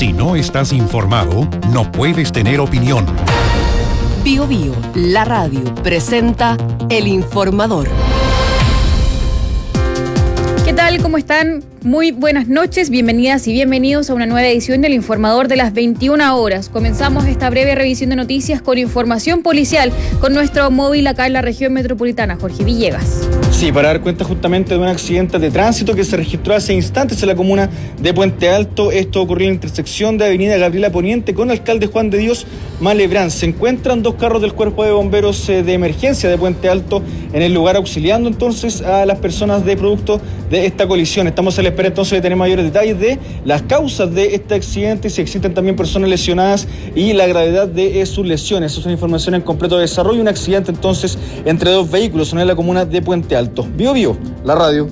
Si no estás informado, no puedes tener opinión. Bio Bio, la radio, presenta El Informador. ¿Qué tal? ¿Cómo están? Muy buenas noches, bienvenidas y bienvenidos a una nueva edición del Informador de las 21 horas. Comenzamos esta breve revisión de noticias con información policial con nuestro móvil acá en la región metropolitana, Jorge Villegas. Sí, para dar cuenta justamente de un accidente de tránsito que se registró hace instantes en la comuna de Puente Alto. Esto ocurrió en la intersección de Avenida Gabriela Poniente con Alcalde Juan de Dios Malebrán. Se encuentran dos carros del Cuerpo de Bomberos de Emergencia de Puente Alto en el lugar, auxiliando entonces a las personas de producto de esta colisión. Estamos a la espera entonces de tener mayores detalles de las causas de este accidente, si existen también personas lesionadas y la gravedad de sus lesiones. Eso es una información en completo desarrollo. Un accidente entonces entre dos vehículos en la comuna de Puente Alto. Bio Bio, la radio.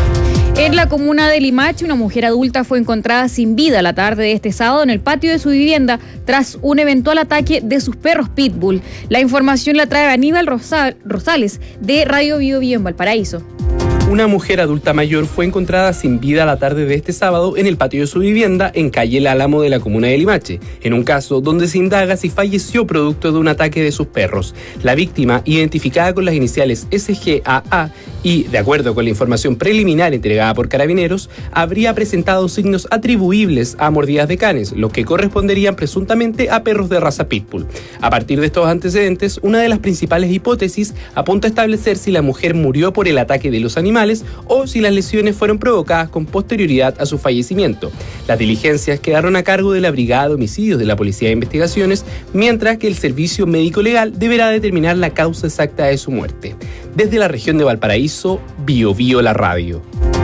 En la comuna de Limache, una mujer adulta fue encontrada sin vida la tarde de este sábado en el patio de su vivienda tras un eventual ataque de sus perros Pitbull. La información la trae Aníbal Rosales de Radio Bio Bio en Valparaíso. Una mujer adulta mayor fue encontrada sin vida la tarde de este sábado en el patio de su vivienda en calle El Álamo de la comuna de Limache, en un caso donde se indaga si falleció producto de un ataque de sus perros. La víctima, identificada con las iniciales SGAA y, de acuerdo con la información preliminar entregada por Carabineros, habría presentado signos atribuibles a mordidas de canes, los que corresponderían presuntamente a perros de raza Pitbull. A partir de estos antecedentes, una de las principales hipótesis apunta a establecer si la mujer murió por el ataque de los animales o si las lesiones fueron provocadas con posterioridad a su fallecimiento. Las diligencias quedaron a cargo de la Brigada de Homicidios de la Policía de Investigaciones, mientras que el Servicio Médico Legal deberá determinar la causa exacta de su muerte. Desde la región de Valparaíso, Bio Bio la radio.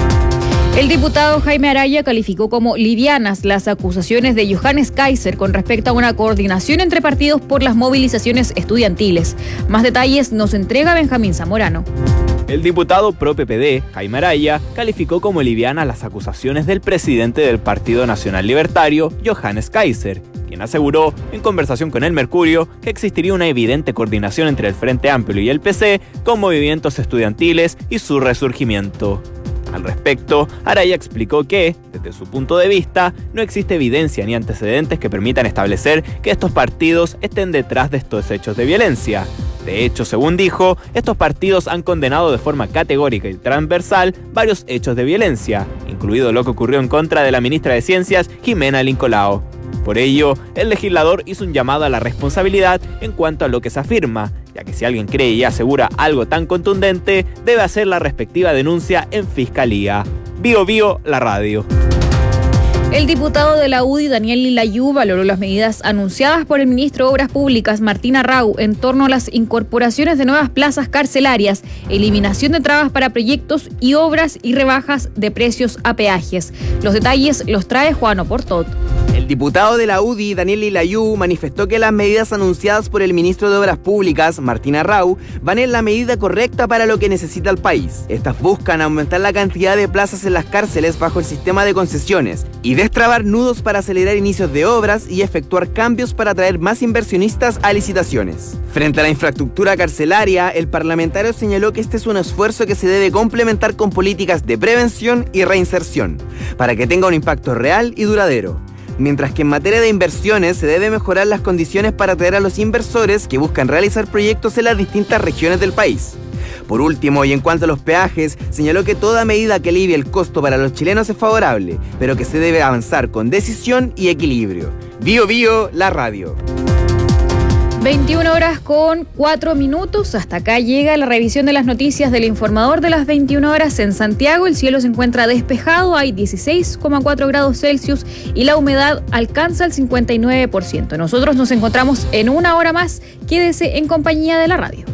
El diputado Jaime Araya calificó como livianas las acusaciones de Johannes Kaiser con respecto a una coordinación entre partidos por las movilizaciones estudiantiles. Más detalles nos entrega Benjamín Zamorano. El diputado pro PPD, Jaime Araya, calificó como livianas las acusaciones del presidente del Partido Nacional Libertario, Johannes Kaiser, quien aseguró, en conversación con El Mercurio, que existiría una evidente coordinación entre el Frente Amplio y el PC con movimientos estudiantiles y su resurgimiento. Al respecto, Araya explicó que, desde su punto de vista, no existe evidencia ni antecedentes que permitan establecer que estos partidos estén detrás de estos hechos de violencia. De hecho, según dijo, estos partidos han condenado de forma categórica y transversal varios hechos de violencia, incluido lo que ocurrió en contra de la ministra de Ciencias, Jimena Lincolao. Por ello, el legislador hizo un llamado a la responsabilidad en cuanto a lo que se afirma, ya que si alguien cree y asegura algo tan contundente, debe hacer la respectiva denuncia en Fiscalía. Bio Bio, la radio. El diputado de la UDI, Daniel Lilayú, valoró las medidas anunciadas por el ministro de Obras Públicas, Martín Arrau, en torno a las incorporaciones de nuevas plazas carcelarias, eliminación de trabas para proyectos y obras y rebajas de precios a peajes. Los detalles los trae Juan Oportot. El diputado de la UDI, Daniel Lilayú, manifestó que las medidas anunciadas por el ministro de Obras Públicas, Martín Arrau, van en la medida correcta para lo que necesita el país. Estas buscan aumentar la cantidad de plazas en las cárceles bajo el sistema de concesiones y destrabar nudos para acelerar inicios de obras y efectuar cambios para atraer más inversionistas a licitaciones. Frente a la infraestructura carcelaria, el parlamentario señaló que este es un esfuerzo que se debe complementar con políticas de prevención y reinserción, para que tenga un impacto real y duradero. Mientras que en materia de inversiones se debe mejorar las condiciones para atraer a los inversores que buscan realizar proyectos en las distintas regiones del país. Por último, y en cuanto a los peajes, señaló que toda medida que alivie el costo para los chilenos es favorable, pero que se debe avanzar con decisión y equilibrio. Bio Bio, la radio. 21 horas con 4 minutos. Hasta acá llega la revisión de las noticias del Informador de las 21 horas en Santiago. El cielo se encuentra despejado, hay 16,4 grados Celsius y la humedad alcanza el 59%. Nosotros nos encontramos en una hora más. Quédese en compañía de la radio.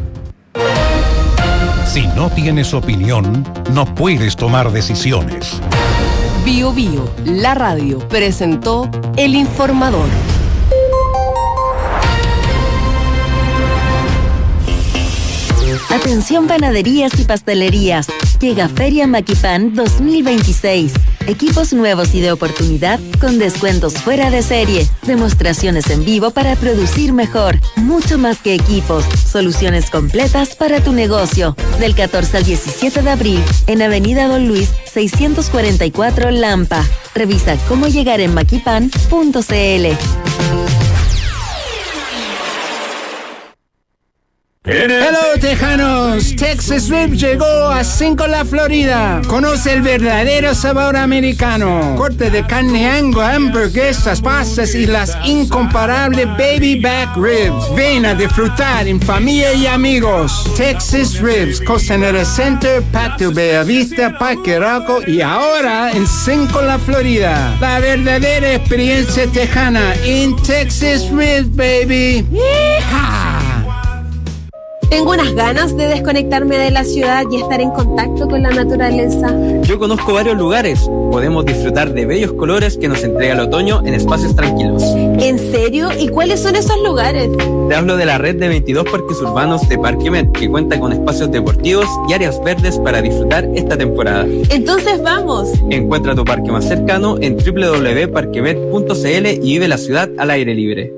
Si no tienes opinión, no puedes tomar decisiones. Bio Bio, la radio, presentó El Informador. Atención panaderías y pastelerías. Llega Feria Maquipán 2026. Equipos nuevos y de oportunidad con descuentos fuera de serie. Demostraciones en vivo para producir mejor. Mucho más que equipos. Soluciones completas para tu negocio. Del 14 al 17 de abril en Avenida Don Luis 644 Lampa. Revisa cómo llegar en maquipan.cl. Hello Tejanos, Texas Rib llegó a Cinco-La Florida. Conoce el verdadero sabor americano. Corte de carne Angus, hamburguesas, pastas y las incomparables baby back ribs. Ven a disfrutar en familia y amigos. Texas Ribs, Costanera Center, Patio Bellavista, Parque Arauco y ahora en Cinco-La Florida. La verdadera experiencia tejana en Texas Ribs, baby. ¡Yeehaw! Tengo unas ganas de desconectarme de la ciudad y estar en contacto con la naturaleza. Yo conozco varios lugares. Podemos disfrutar de bellos colores que nos entrega el otoño en espacios tranquilos. ¿En serio? ¿Y cuáles son esos lugares? Te hablo de la red de 22 parques urbanos de Parque Met, que cuenta con espacios deportivos y áreas verdes para disfrutar esta temporada. Entonces vamos. Encuentra tu parque más cercano en www.parquemet.cl y vive la ciudad al aire libre.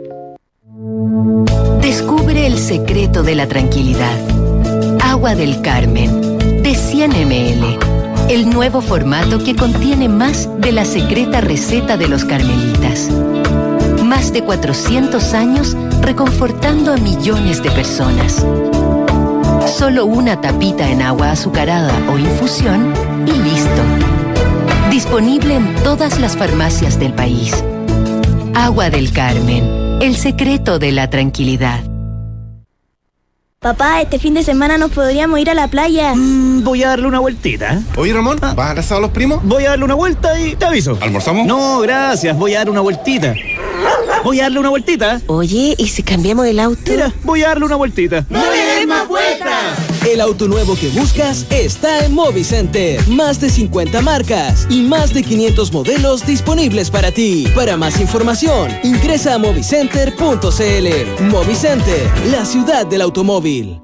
Descubre el secreto de la tranquilidad. Agua del Carmen, de 100 ml. El nuevo formato que contiene más de la secreta receta de los carmelitas. Más de 400 años reconfortando a millones de personas. Solo una tapita en agua azucarada o infusión y listo. Disponible en todas las farmacias del país. Agua del Carmen. El secreto de la tranquilidad. Papá, este fin de semana nos podríamos ir a la playa. Voy a darle una vueltita. Oye, Ramón, ¿vas a abrazar a los primos? Voy a darle una vuelta y te aviso. ¿Almorzamos? No, gracias. Voy a darle una vueltita. Voy a darle una vueltita. Oye, ¿y si cambiamos el auto? Mira, voy a darle una vueltita. ¡No le des más vueltas! El auto nuevo que buscas está en Movicenter. Más de 50 marcas y más de 500 modelos disponibles para ti. Para más información, ingresa a movicenter.cl. Movicenter, la ciudad del automóvil.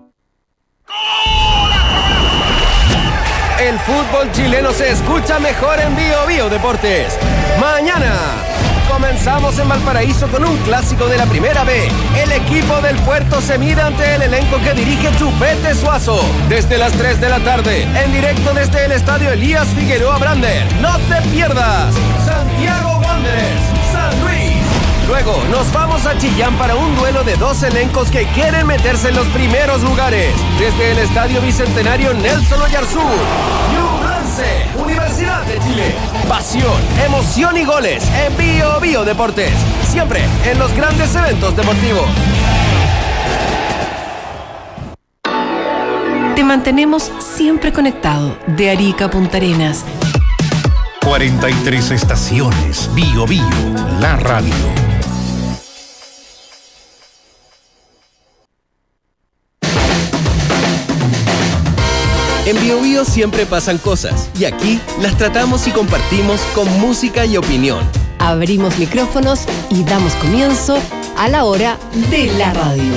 El fútbol chileno se escucha mejor en Bio Bio Deportes. Mañana comenzamos en Valparaíso con un clásico de la Primera B. El equipo del Puerto se mide ante el elenco que dirige Chupete Suazo. Desde las 3 de la tarde, en directo desde el estadio Elías Figueroa Brander. No te pierdas. Santiago Wanderers, San Luis. Luego nos vamos a Chillán para un duelo de dos elencos que quieren meterse en los primeros lugares. Desde el estadio Bicentenario Nelson Oyarzún. Universidad de Chile. Pasión, emoción y goles en Bio Bio Deportes. Siempre en los grandes eventos deportivos. Te mantenemos siempre conectado de Arica a Punta Arenas. 43 estaciones. Bio Bio, la radio. En Bio Bio siempre pasan cosas y aquí las tratamos y compartimos con música y opinión. Abrimos micrófonos y damos comienzo a la hora de la radio.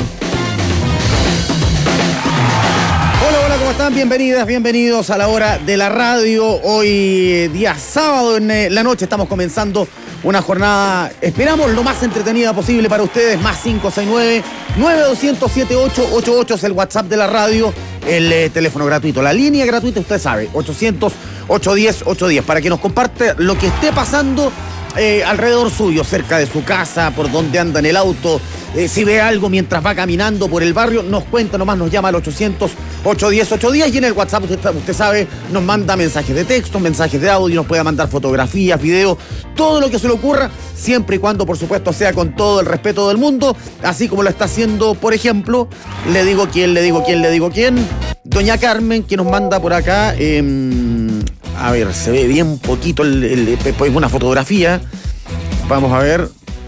Hola, ¿cómo están? Bienvenidas, bienvenidos a la hora de la radio. Hoy día sábado en la noche estamos comenzando una jornada, esperamos, lo más entretenida posible para ustedes. Más 569-9200-7888 es el WhatsApp de la radio. El teléfono gratuito, la línea gratuita, usted sabe, 800-810-810, para que nos comparte lo que esté pasando alrededor suyo, cerca de su casa, por donde anda en el auto, si ve algo mientras va caminando por el barrio, nos cuenta nomás, nos llama al 800-810-810 y en el WhatsApp, usted sabe, nos manda mensajes de texto, mensajes de audio, nos puede mandar fotografías, videos, todo lo que se le ocurra, siempre y cuando, por supuesto, sea con todo el respeto del mundo, así como lo está haciendo, por ejemplo, le digo quién, doña Carmen, que nos manda por acá, a ver, se ve bien poquito una fotografía, vamos a ver,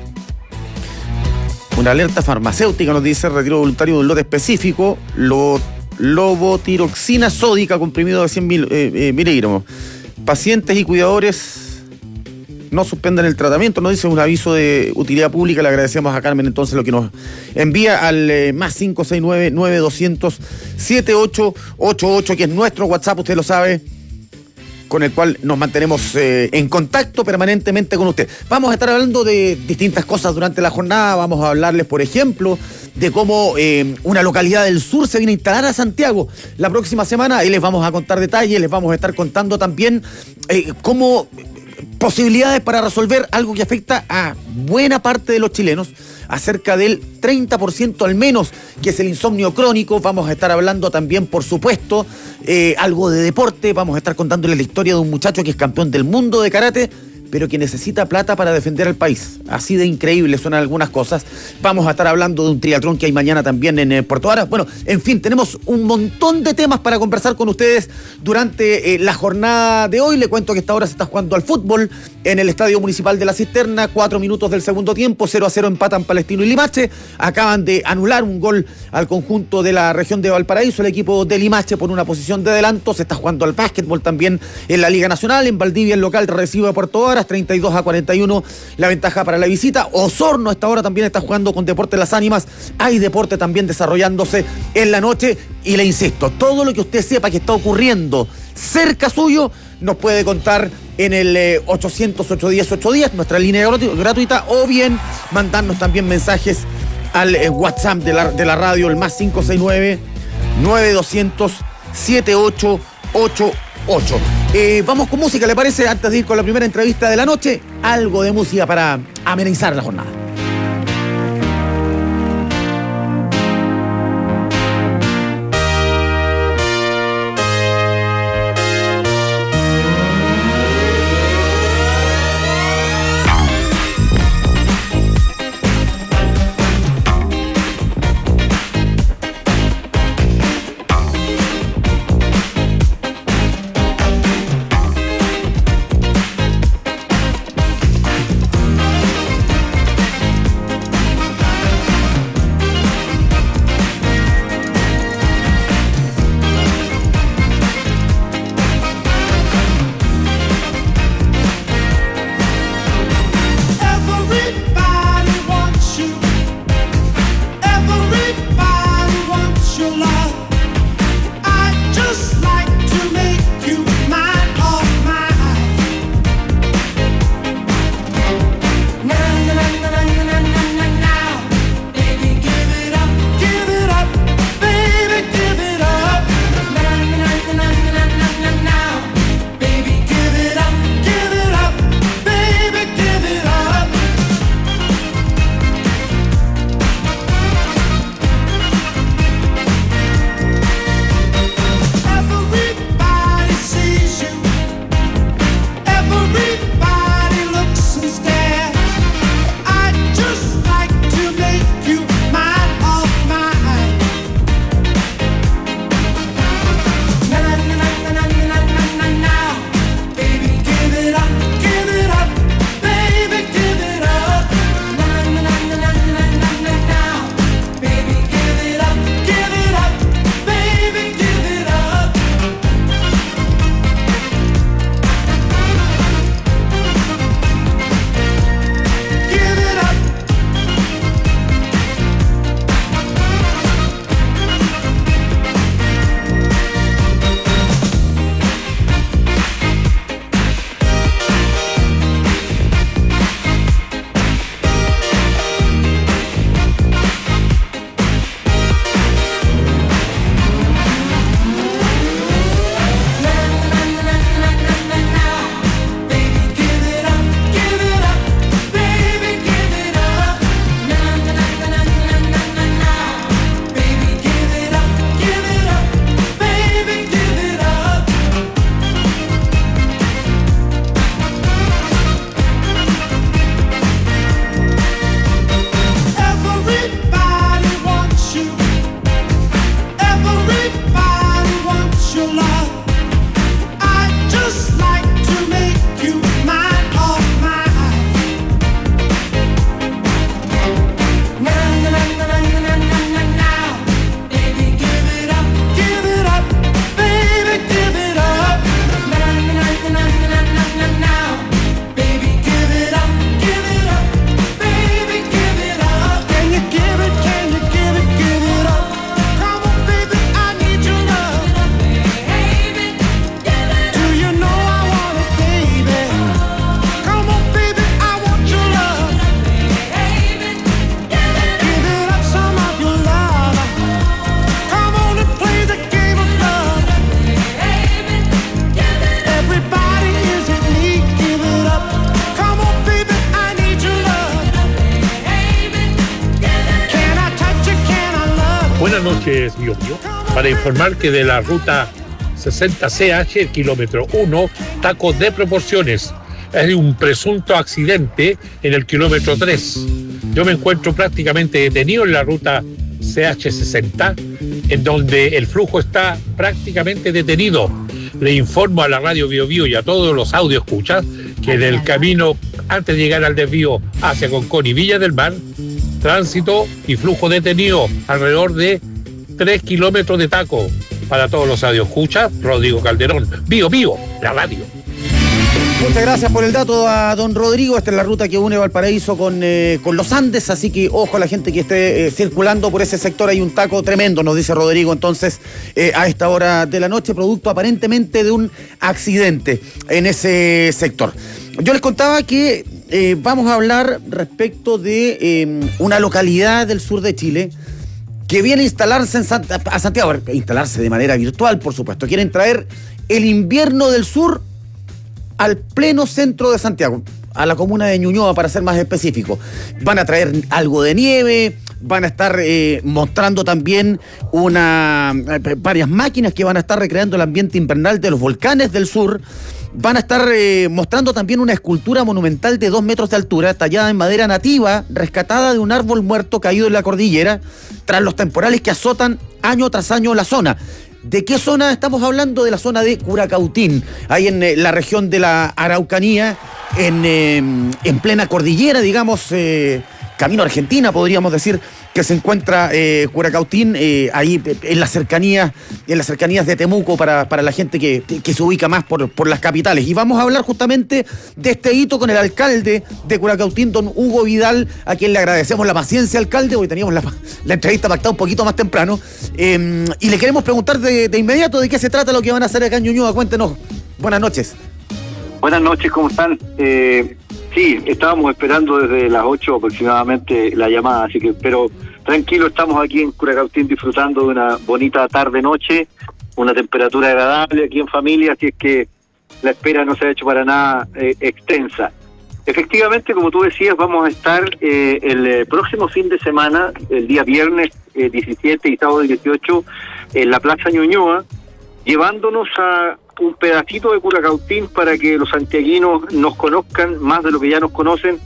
una alerta farmacéutica nos dice, retiro voluntario de un lote específico, lobotiroxina sódica, comprimido de 100 miligramos, pacientes y cuidadores no suspendan el tratamiento, nos dice un aviso de utilidad pública. Le agradecemos a Carmen entonces lo que nos envía al más 569-9200-7888, que es nuestro WhatsApp, usted lo sabe. con el cual nos mantenemos en contacto permanentemente con usted. Vamos a estar hablando de distintas cosas durante la jornada. Vamos a hablarles, por ejemplo, de cómo una localidad del sur se viene a instalar a Santiago la próxima semana. Ahí les vamos a contar detalles, les vamos a estar contando también cómo posibilidades para resolver algo que afecta a buena parte de los chilenos, a cerca del 30% al menos, que es el insomnio crónico. Vamos a estar hablando también, por supuesto, algo de deporte. Vamos a estar contándoles la historia de un muchacho que es campeón del mundo de karate, pero que necesita plata para defender al país. Así de increíbles son algunas cosas. Vamos a estar hablando de un triatlón que hay mañana también en Puerto Varas. Bueno, en fin, tenemos un montón de temas para conversar con ustedes durante la jornada de hoy. Le cuento que esta hora se está jugando al fútbol en el Estadio Municipal de La Cisterna. 4 minutos del segundo tiempo, 0-0 empatan Palestino y Limache. Acaban de anular un gol al conjunto de la región de Valparaíso, el equipo de Limache, por una posición de adelanto. Se está jugando al básquetbol también en la Liga Nacional. En Valdivia, el local recibe a Puerto Varas, 32-41 la ventaja para la visita. Osorno a esta hora también está jugando con Deportes Las Ánimas. Hay deporte también desarrollándose en la noche. Y le insisto, todo lo que usted sepa que está ocurriendo cerca suyo, nos puede contar en el 800-810-810, nuestra línea gratuita, o bien mandarnos también mensajes al WhatsApp de la radio, el más 569-9200-7888. Vamos con música, ¿le parece? Antes de ir con la primera entrevista de la noche, algo de música para amenizar la jornada. Buenas noches, Bio Bio. Para informar que de la ruta 60CH, el kilómetro 1, tacos de proporciones. Hay un presunto accidente en el kilómetro 3. Yo me encuentro prácticamente detenido en la ruta CH60, en donde el flujo está prácticamente detenido. Le informo a la radio Bio Bio y a todos los audio escuchas que en el camino antes de llegar al desvío hacia Concón y Villa del Mar, tránsito y flujo detenido alrededor de 3 kilómetros de taco. Para todos los audio escuchas, Rodrigo Calderón, Bio Bio, la radio. Muchas gracias por el dato a don Rodrigo. Esta es la ruta que une Valparaíso con los Andes, así que ojo a la gente que esté circulando por ese sector. Hay un taco tremendo, nos dice Rodrigo, entonces a esta hora de la noche, producto aparentemente de un accidente en ese sector. Yo les contaba que vamos a hablar respecto de una localidad del sur de Chile que viene a instalarse a Santiago, instalarse de manera virtual, por supuesto. Quieren traer el invierno del sur al pleno centro de Santiago, a la comuna de Ñuñoa, para ser más específico. Van a traer algo de nieve, van a estar mostrando también varias máquinas que van a estar recreando el ambiente invernal de los volcanes del sur. Van a estar mostrando también una escultura monumental de 2 metros de altura, tallada en madera nativa, rescatada de un árbol muerto caído en la cordillera, tras los temporales que azotan año tras año la zona. ¿De qué zona estamos hablando? De la zona de Curacautín, ahí en la región de la Araucanía, en plena cordillera, digamos, camino a Argentina, podríamos decir, que se encuentra Curacautín, ahí en las cercanías de Temuco, para la gente que se ubica más por las capitales. Y vamos a hablar justamente de este hito con el alcalde de Curacautín, don Hugo Vidal, a quien le agradecemos la paciencia, alcalde, porque teníamos la entrevista pactada un poquito más temprano. Y le queremos preguntar de inmediato de qué se trata lo que van a hacer acá en Ñuñoa. Cuéntenos. Buenas noches. Buenas noches, ¿cómo están? Sí, estábamos esperando desde las 8 aproximadamente la llamada, así que, pero tranquilo, estamos aquí en Curacautín disfrutando de una bonita tarde-noche, una temperatura agradable aquí en familia, así es que la espera no se ha hecho para nada extensa. Efectivamente, como tú decías, vamos a estar el próximo fin de semana, el día viernes 17 y sábado 18, en la Plaza Ñuñoa, llevándonos a un pedacito de Curacautín para que los santiaguinos nos conozcan más de lo que ya nos conocen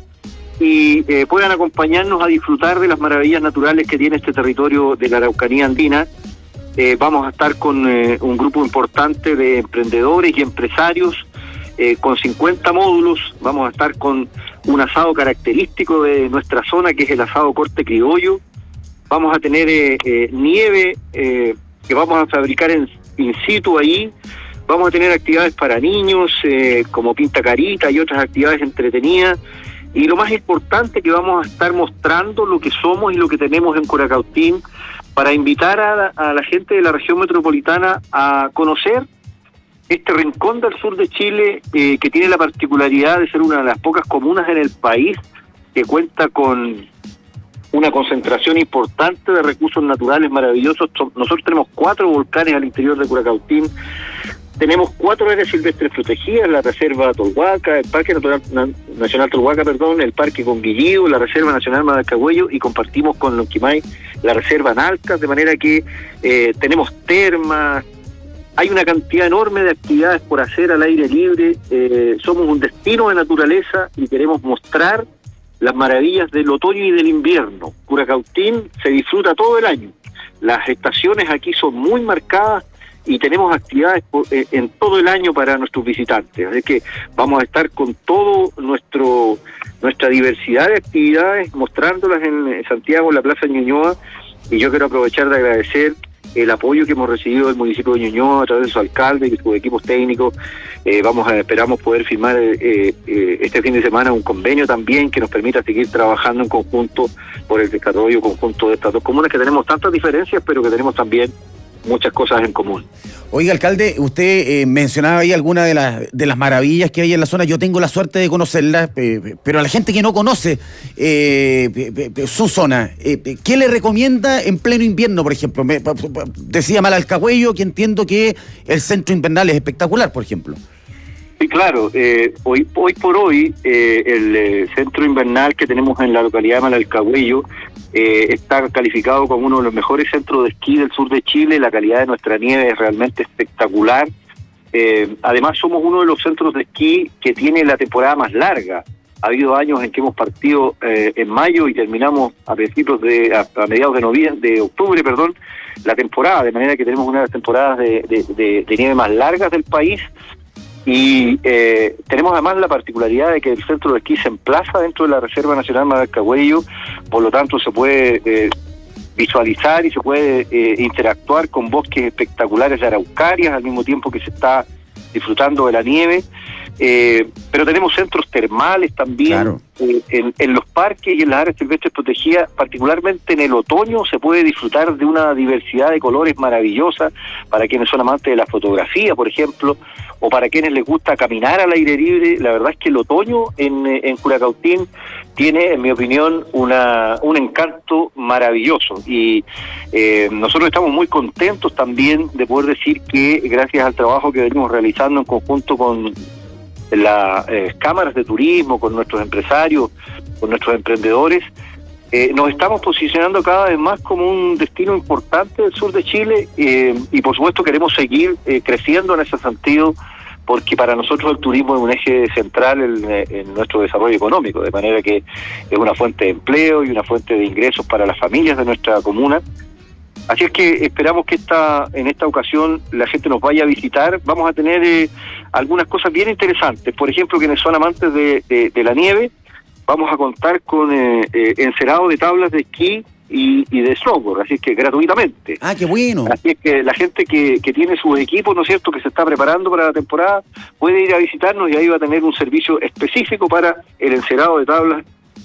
y puedan acompañarnos a disfrutar de las maravillas naturales que tiene este territorio de la Araucanía andina. Vamos a estar con un grupo importante de emprendedores y empresarios con 50 módulos. Vamos a estar con un asado característico de nuestra zona, que es el asado corte criollo. Vamos a tener nieve que vamos a fabricar in situ ahí. Vamos a tener actividades para niños, como pinta carita y otras actividades entretenidas. Y lo más importante, que vamos a estar mostrando lo que somos y lo que tenemos en Curacautín, para invitar a la gente de la región metropolitana a conocer este rincón del sur de Chile, que tiene la particularidad de ser una de las pocas comunas en el país que cuenta con una concentración importante de recursos naturales maravillosos. Nosotros tenemos 4 volcanes al interior de Curacautín. Tenemos 4 áreas silvestres protegidas: la Reserva Tolhuaca, el Parque Nacional Tolhuaca, el Parque Conguillío, la Reserva Nacional Madalcagüello, y compartimos con Lonquimay la Reserva Nalcas, de manera que tenemos termas. Hay una cantidad enorme de actividades por hacer al aire libre. Somos un destino de naturaleza y queremos mostrar las maravillas del otoño y del invierno. Curacautín se disfruta todo el año. Las estaciones aquí son muy marcadas y tenemos actividades en todo el año para nuestros visitantes. Así que vamos a estar con todo nuestra diversidad de actividades, mostrándolas en Santiago, en la Plaza Ñuñoa. Y yo quiero aprovechar de agradecer el apoyo que hemos recibido del municipio de Ñuñoa a través de su alcalde y de sus equipos técnicos. Esperamos poder firmar este fin de semana un convenio también que nos permita seguir trabajando en conjunto por el desarrollo conjunto de estas 2 comunas, que tenemos tantas diferencias, pero que tenemos también muchas cosas en común. Oiga, alcalde, usted mencionaba ahí algunas de las maravillas que hay en la zona. Yo tengo la suerte de conocerlas, pero a la gente que no conoce su zona, ¿qué le recomienda en pleno invierno, por ejemplo? Decía Madalcagüello, que entiendo que el centro invernal es espectacular, por ejemplo. Sí, claro. Hoy por hoy, el centro invernal que tenemos en la localidad de Malalcahuello está calificado como uno de los mejores centros de esquí del sur de Chile. La calidad de nuestra nieve es realmente espectacular. Además, somos uno de los centros de esquí que tiene la temporada más larga. Ha habido años en que hemos partido en mayo y terminamos a mediados de octubre, la temporada, de manera que tenemos una de las temporadas de nieve más largas del país. Y tenemos además la particularidad de que el centro de esquí se emplaza dentro de la Reserva Nacional Malalcahuello, por lo tanto se puede visualizar y se puede interactuar con bosques espectaculares de araucarias al mismo tiempo que se está disfrutando de la nieve. Pero tenemos centros termales también, claro. En los parques y en las áreas silvestres protegidas, particularmente en el otoño, se puede disfrutar de una diversidad de colores maravillosa para quienes son amantes de la fotografía, por ejemplo, o para quienes les gusta caminar al aire libre. La verdad es que el otoño en Curacautín tiene, en mi opinión, un encanto maravilloso, y nosotros estamos muy contentos también de poder decir que gracias al trabajo que venimos realizando en conjunto con las cámaras de turismo, con nuestros empresarios, con nuestros emprendedores, nos estamos posicionando cada vez más como un destino importante del sur de Chile, y por supuesto queremos seguir creciendo en ese sentido, porque para nosotros el turismo es un eje central en nuestro desarrollo económico, de manera que es una fuente de empleo y una fuente de ingresos para las familias de nuestra comuna. Así es que esperamos que en esta ocasión la gente nos vaya a visitar. Vamos a tener algunas cosas bien interesantes. Por ejemplo, quienes son amantes de la nieve, vamos a contar con encerado de tablas de esquí y de snowboard, así es que gratuitamente. ¡Ah, qué bueno! Así es que la gente que tiene sus equipos, ¿no es cierto?, que se está preparando para la temporada, puede ir a visitarnos y ahí va a tener un servicio específico para el encerado de tablas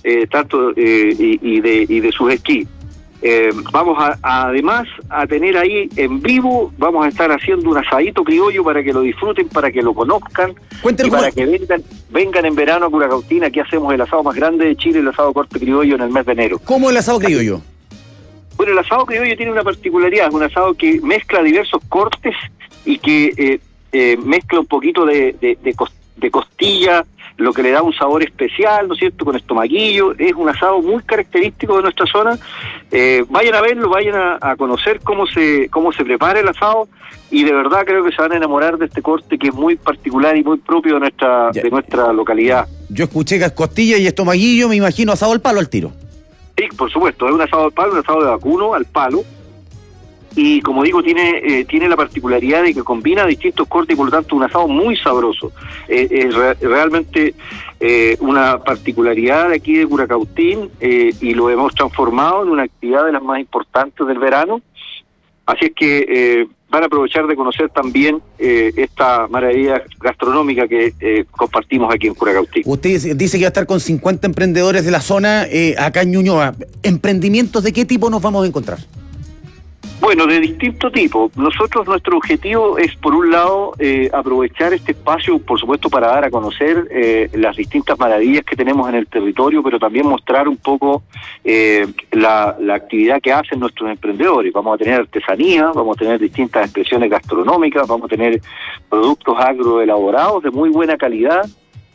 y de sus esquís. Vamos además a tener ahí en vivo, vamos a estar haciendo un asadito criollo para que lo disfruten, para que lo conozcan. Cuéntanos, y para que vengan en verano a Curacautín. Aquí hacemos el asado más grande de Chile, el asado corte criollo, en el mes de enero. ¿Cómo el asado criollo? Bueno, el asado criollo tiene una particularidad, es un asado que mezcla diversos cortes y que mezcla un poquito de costilla, lo que le da un sabor especial, ¿no es cierto?, con estomaguillo. Es un asado muy característico de nuestra zona. Vayan a verlo, vayan a conocer cómo se prepara el asado, y de verdad creo que se van a enamorar de este corte que es muy particular y muy propio de nuestra localidad. Yo escuché que es costilla y estomaguillo, me imagino asado al palo al tiro. Sí, por supuesto, es un asado al palo, un asado de vacuno al palo. Y como digo, tiene la particularidad de que combina distintos cortes y por lo tanto un asado muy sabroso. Es realmente una particularidad de aquí de Curacautín, y lo hemos transformado en una actividad de las más importantes del verano. Así es que van a aprovechar de conocer también esta maravilla gastronómica que compartimos aquí en Curacautín. Usted dice que va a estar con 50 emprendedores de la zona acá en Ñuñoa. ¿Emprendimientos de qué tipo nos vamos a encontrar? Bueno, de distinto tipo. Nuestro objetivo es, por un lado, aprovechar este espacio, por supuesto, para dar a conocer las distintas maravillas que tenemos en el territorio, pero también mostrar un poco la actividad que hacen nuestros emprendedores. Vamos a tener artesanía, vamos a tener distintas expresiones gastronómicas, vamos a tener productos agroelaborados de muy buena calidad,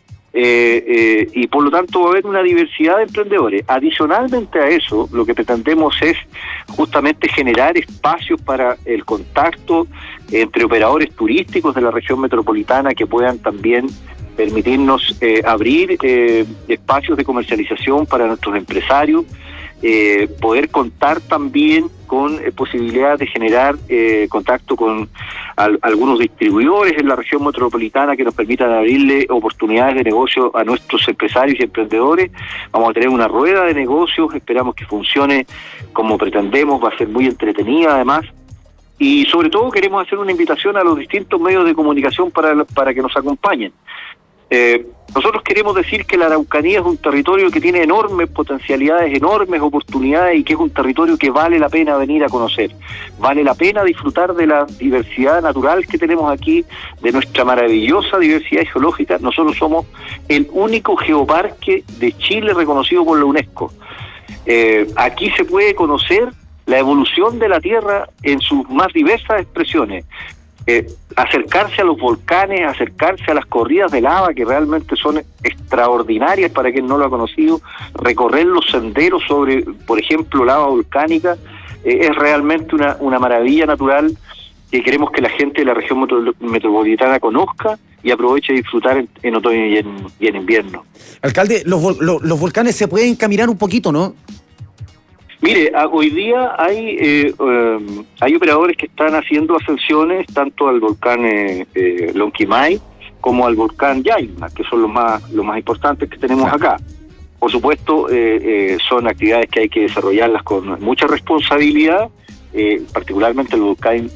y por lo tanto va a haber una diversidad de emprendedores. Adicionalmente a eso, lo que pretendemos es justamente generar espacios para el contacto entre operadores turísticos de la región metropolitana que puedan también permitirnos abrir espacios de comercialización para nuestros empresarios, poder contar también con posibilidad de generar contacto con algunos distribuidores en la región metropolitana que nos permitan abrirle oportunidades de negocio a nuestros empresarios y emprendedores. Vamos a tener una rueda de negocios, esperamos que funcione como pretendemos, va a ser muy entretenida además, y sobre todo queremos hacer una invitación a los distintos medios de comunicación para que nos acompañen. Nosotros queremos decir que la Araucanía es un territorio que tiene enormes potencialidades, enormes oportunidades, y que es un territorio que vale la pena venir a conocer. Vale la pena disfrutar de la diversidad natural que tenemos aquí, de nuestra maravillosa diversidad geológica. Nosotros somos el único geoparque de Chile reconocido por la UNESCO. Aquí se puede conocer la evolución de la Tierra en sus más diversas expresiones. acercarse a los volcanes, acercarse a las corridas de lava que realmente son extraordinarias para quien no lo ha conocido, recorrer los senderos sobre, por ejemplo, lava volcánica, es realmente una maravilla natural que queremos que la gente de la región metropolitana conozca y aproveche a disfrutar en otoño y en invierno. Alcalde, los volcanes se pueden caminar un poquito, ¿no? Mire, hoy día hay operadores que están haciendo ascensiones tanto al volcán Lonquimay como al volcán Yaima, que son los más importantes que tenemos acá. Por supuesto, son actividades que hay que desarrollarlas con mucha responsabilidad. Particularmente el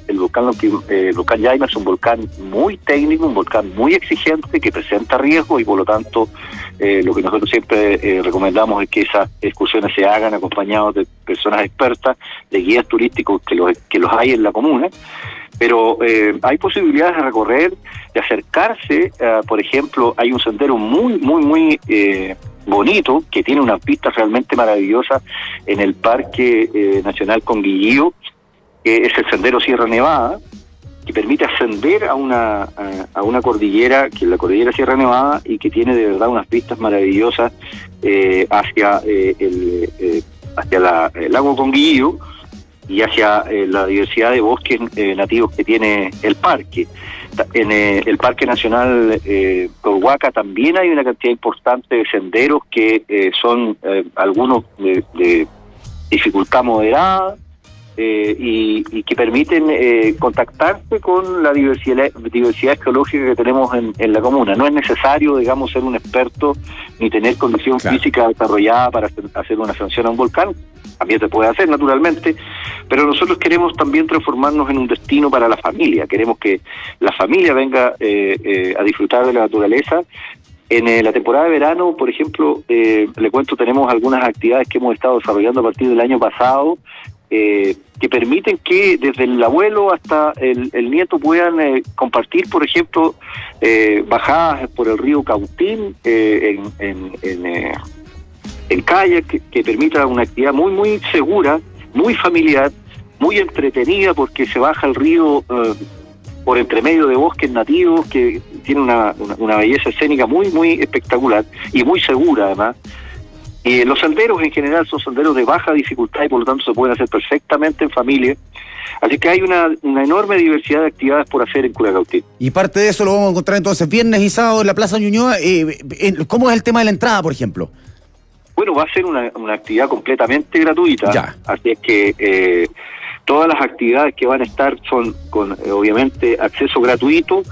volcán Yaima es un volcán muy técnico, un volcán muy exigente que presenta riesgos y por lo tanto lo que nosotros siempre recomendamos es que esas excursiones se hagan acompañados de personas expertas, de guías turísticos que los hay en la comuna, pero hay posibilidades de recorrer, de acercarse. Por ejemplo, hay un sendero muy bonito que tiene unas vistas realmente maravillosas en el Parque Nacional Conguillío, que es el sendero Sierra Nevada, que permite ascender a una cordillera, que es la cordillera Sierra Nevada, y que tiene de verdad unas vistas maravillosas hacia el lago Conguillío y hacia la diversidad de bosques nativos que tiene el parque. En el Parque Nacional Colhuaca también hay una cantidad importante de senderos que son algunos de dificultad moderada, y que permiten contactarse con la diversidad geológica que tenemos en la comuna. No es necesario, digamos, ser un experto ni tener condición física desarrollada para hacer una ascensión a un volcán. También se puede hacer, naturalmente, pero nosotros queremos también transformarnos en un destino para la familia. Queremos que la familia venga a disfrutar de la naturaleza. En la temporada de verano, por ejemplo, le cuento, tenemos algunas actividades que hemos estado desarrollando a partir del año pasado, que permiten que desde el abuelo hasta el nieto puedan compartir, por ejemplo, bajadas por el río Cautín en kayak, que permita una actividad muy segura, muy familiar, muy entretenida, porque se baja el río por entre medio de bosques nativos que tiene una belleza escénica muy espectacular y muy segura además. Los senderos en general son senderos de baja dificultad y por lo tanto se pueden hacer perfectamente en familia. Así que hay una enorme diversidad de actividades por hacer en Curacautín. Y parte de eso lo vamos a encontrar entonces viernes y sábado en la Plaza Ñuñoa. ¿Cómo es el tema de la entrada, por ejemplo? Bueno, va a ser una actividad completamente gratuita. Ya. Así es que todas las actividades que van a estar son con, obviamente, acceso gratuito,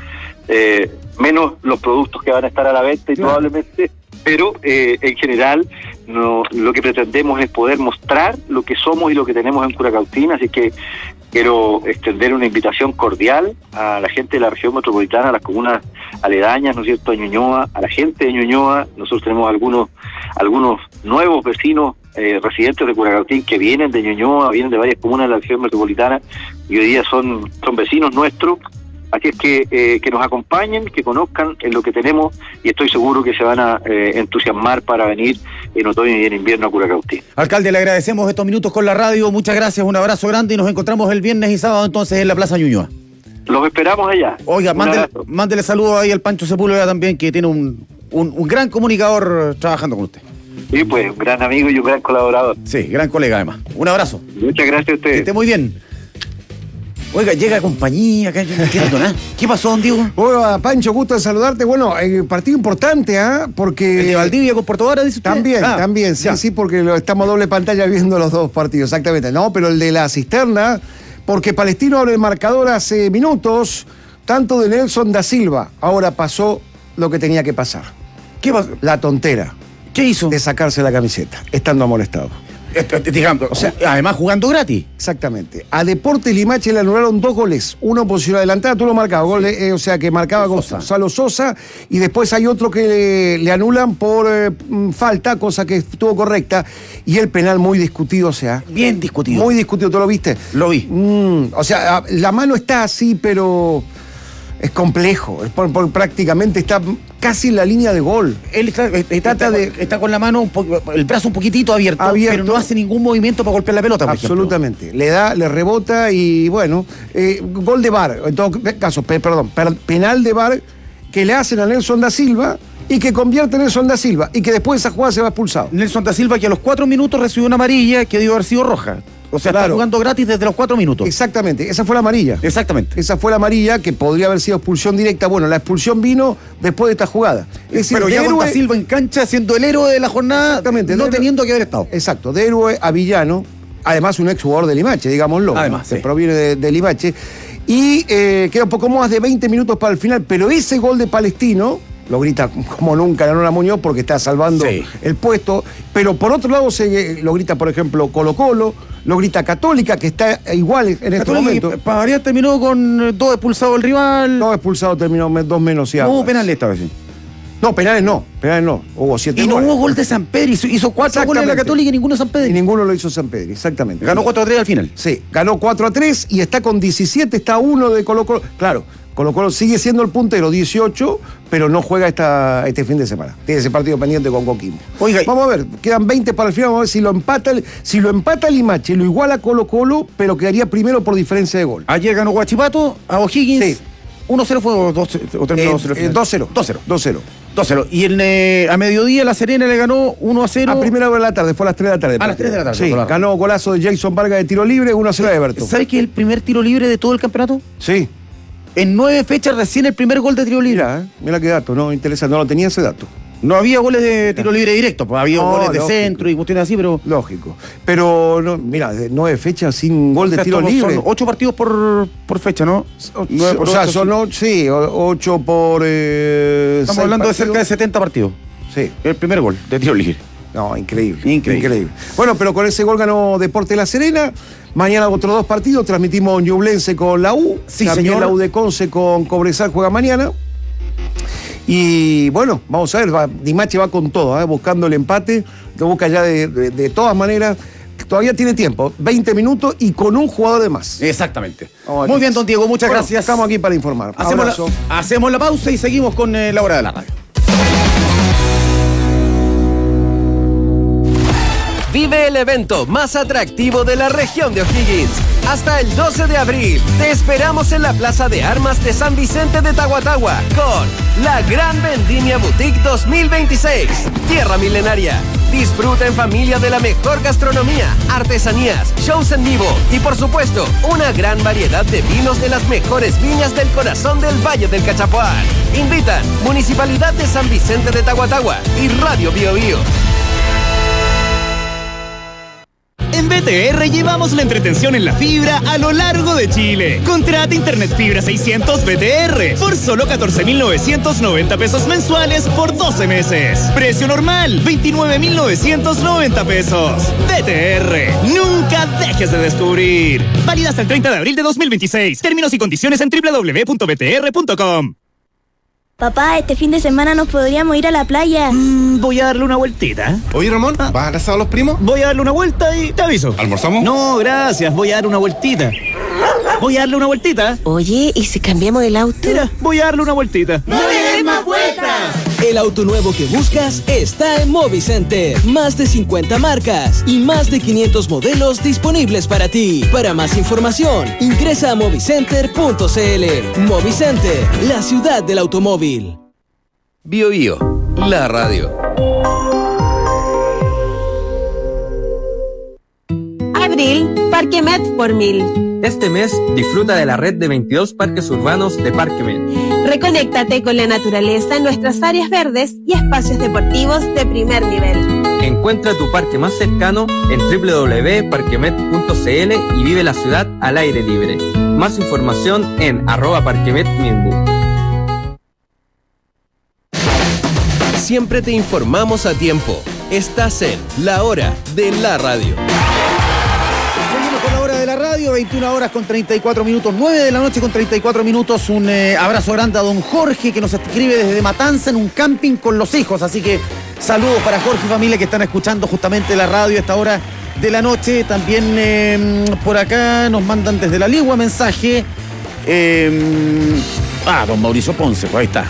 menos los productos que van a estar a la venta y probablemente... Pero en general lo que pretendemos es poder mostrar lo que somos y lo que tenemos en Curacautín, así que quiero extender una invitación cordial a la gente de la región metropolitana, a las comunas aledañas, ¿no es cierto?, a Ñuñoa, a la gente de Ñuñoa. Nosotros tenemos algunos nuevos vecinos residentes de Curacautín que vienen de Ñuñoa, vienen de varias comunas de la región metropolitana y hoy día son vecinos nuestros. Así es que nos acompañen, que conozcan en lo que tenemos y estoy seguro que se van a entusiasmar para venir en otoño y en invierno a Curacautín. Alcalde, le agradecemos estos minutos con la radio, muchas gracias, un abrazo grande y nos encontramos el viernes y sábado entonces en la Plaza Ñuñoa. Los esperamos allá. Oiga, mándele saludos ahí al Pancho Sepúlveda también, que tiene un gran comunicador trabajando con usted. Sí, pues, un gran amigo y un gran colaborador. Sí, gran colega además. Un abrazo. Muchas gracias a ustedes. Que esté muy bien. Oiga, llega compañía, acá yo no entiendo nada. ¿Qué pasó, don Diego? Hola, Pancho, gusto de saludarte. Bueno, partido importante, porque... ¿El de Valdivia con Puerto Varas, dice usted? También, sí, porque estamos doble pantalla viendo los dos partidos, exactamente. No, pero el de la Cisterna, porque Palestino abre el marcador hace minutos, tanto de Nelson da Silva. Ahora pasó lo que tenía que pasar. ¿Qué pasó? La tontera. ¿Qué hizo? De sacarse la camiseta, estando amonestado. Digamos, o sea, además jugando gratis. Exactamente. A Deportes Limache le anularon 2 goles. Uno en posición adelantada, tú lo marcabas. O sea, que marcaba Gonzalo Sosa. Y después hay otro que le anulan por falta, cosa que estuvo correcta. Y el penal muy discutido, o sea. Bien discutido. Muy discutido, ¿tú lo viste? Lo vi. O sea, la mano está así, pero... Es complejo, prácticamente está casi en la línea de gol. Él está con la mano, el brazo un poquitito abierto, pero no hace ningún movimiento para golpear la pelota, por absolutamente. ejemplo. Le rebota y bueno, gol de VAR, en todo caso, penal de VAR que le hacen a Nelson da Silva y que convierte en Nelson da Silva y que después de esa jugada se va expulsado. Nelson da Silva que a los 4 minutos recibió una amarilla que debió haber sido roja. O sea, claro, está jugando gratis desde los 4 minutos. Exactamente, esa fue la amarilla. Exactamente. Esa fue la amarilla que podría haber sido expulsión directa. Bueno, la expulsión vino después de esta jugada. Es decir, pero ya con Da Silva en cancha siendo el héroe de la jornada, exactamente, no teniendo que haber estado. Exacto, de héroe a villano, además un exjugador de Limache, digámoslo. Además, sí. Proviene de Limache. Y queda un poco más de 20 minutos para el final, pero ese gol de Palestino lo grita como nunca Leonora Muñoz porque está salvando el puesto, pero por otro lado lo grita, por ejemplo, Colo-Colo, lo grita Católica, que está igual en este momento. Pavaría terminó con 2 expulsados del rival. 2 expulsados, terminó 2 menos. No hubo penales esta vez. No, penales no. Hubo 7 goles. Y no hubo gol de San Pedro, hizo 4 goles de la Católica y ninguno de San Pedro. Y ninguno lo hizo San Pedro, exactamente. Ganó 4-3 al final. Sí, ganó 4-3 y está con 17, está 1 de Colo-Colo. Claro, Colo-Colo sigue siendo el puntero, 18, pero no juega este fin de semana. Tiene ese partido pendiente con Coquimbo. Oiga, vamos a ver, quedan 20 para el final, vamos a ver si lo empata Limache, lo iguala Colo-Colo, pero quedaría primero por diferencia de gol. Ayer ganó Huachipato a O'Higgins. Sí. 1-0 fue o 2-0. 2-0. Y a mediodía La Serena le ganó 1-0. A primera hora de la tarde, fue a las 3 de la tarde. A las 3 de la tarde. Sí, ganó golazo de Jason Vargas de tiro libre, 1-0 de Everton. ¿Sabes que es el primer tiro libre de todo el campeonato? Sí. En 9 fechas recién el primer gol de tiro libre. Mira qué dato, no interesante, no lo tenía ese dato. No había goles de tiro libre directo, pues había goles de centro y cuestiones así, pero... Lógico. Pero, no, mira, 9 fechas sin gol de tiro libre. Son 8 partidos por fecha, ¿no? 9 por 8, son 8 por... Estamos hablando de cerca de 70 partidos. Sí. El primer gol de tiro libre. No, increíble. Bueno, pero con ese gol ganó Deportes La Serena. Mañana otros 2 partidos. Transmitimos Ñublense con la U. Sí, también señor. La U de Conce con Cobresal juega mañana. Y bueno, vamos a ver. Limache va con todo, buscando el empate. Lo busca ya de todas maneras. Todavía tiene tiempo. 20 minutos y con un jugador de más. Exactamente. Muy bien, don Diego. Muchas gracias. Estamos aquí para informar. Hacemos la pausa y seguimos con la hora de la radio. Vive el evento más atractivo de la región de O'Higgins. Hasta el 12 de abril, te esperamos en la Plaza de Armas de San Vicente de Tahuatahua con la Gran Vendimia Boutique 2026. Tierra Milenaria. Disfruta en familia de la mejor gastronomía, artesanías, shows en vivo y por supuesto, una gran variedad de vinos de las mejores viñas del corazón del Valle del Cachapoal. Invitan Municipalidad de San Vicente de Tahuatahua y Radio Bio Bio. En BTR llevamos la entretención en la fibra a lo largo de Chile. Contrata Internet Fibra 600 BTR por solo 14.990 pesos mensuales por 12 meses. Precio normal, 29.990 pesos. BTR, nunca dejes de descubrir. Válida hasta el 30 de abril de 2026. Términos y condiciones en www.btr.com. Papá, este fin de semana nos podríamos ir a la playa. Voy a darle una vueltita. Oye, Ramón, ¿vas a abrazar a los primos? Voy a darle una vuelta y te aviso. ¿Almorzamos? No, gracias. Voy a darle una vueltita. Voy a darle una vueltita. Oye, ¿y si cambiamos el auto? Mira, voy a darle una vueltita. ¡No le des más vueltas! El auto nuevo que buscas está en Movicenter. Más de 50 marcas y más de 500 modelos disponibles para ti. Para más información, ingresa a movicenter.cl. Movicenter, la ciudad del automóvil. Bio Bio, la radio. Abril, Parque Met por 1000. Este mes disfruta de la red de 22 parques urbanos de Parque Met. Reconéctate con la naturaleza en nuestras áreas verdes y espacios deportivos de primer nivel. Encuentra tu parque más cercano en www.parquemet.cl y vive la ciudad al aire libre. Más información en @parquemetminbu. Siempre te informamos a tiempo. Estás en La Hora de la Radio. Seguimos con La Hora de la Radio, 21 horas con 34 minutos, 9 de la noche con 34 minutos. Un abrazo grande a don Jorge que nos escribe desde Matanza en un camping con los hijos. Así que saludos para Jorge y familia que están escuchando justamente la radio a esta hora de la noche. También por acá nos mandan desde La Ligua mensaje. Don Mauricio Ponce, pues ahí está.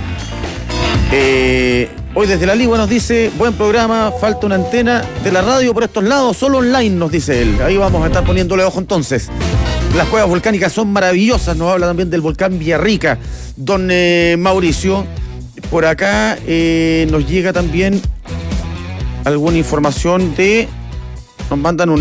Hoy desde la Ligua nos dice, buen programa, falta una antena de la radio por estos lados, solo online, nos dice él. Ahí vamos a estar poniéndole ojo entonces. Las cuevas volcánicas son maravillosas, nos habla también del volcán Villarrica, don Mauricio. Por acá nos llega también alguna información de... Nos mandan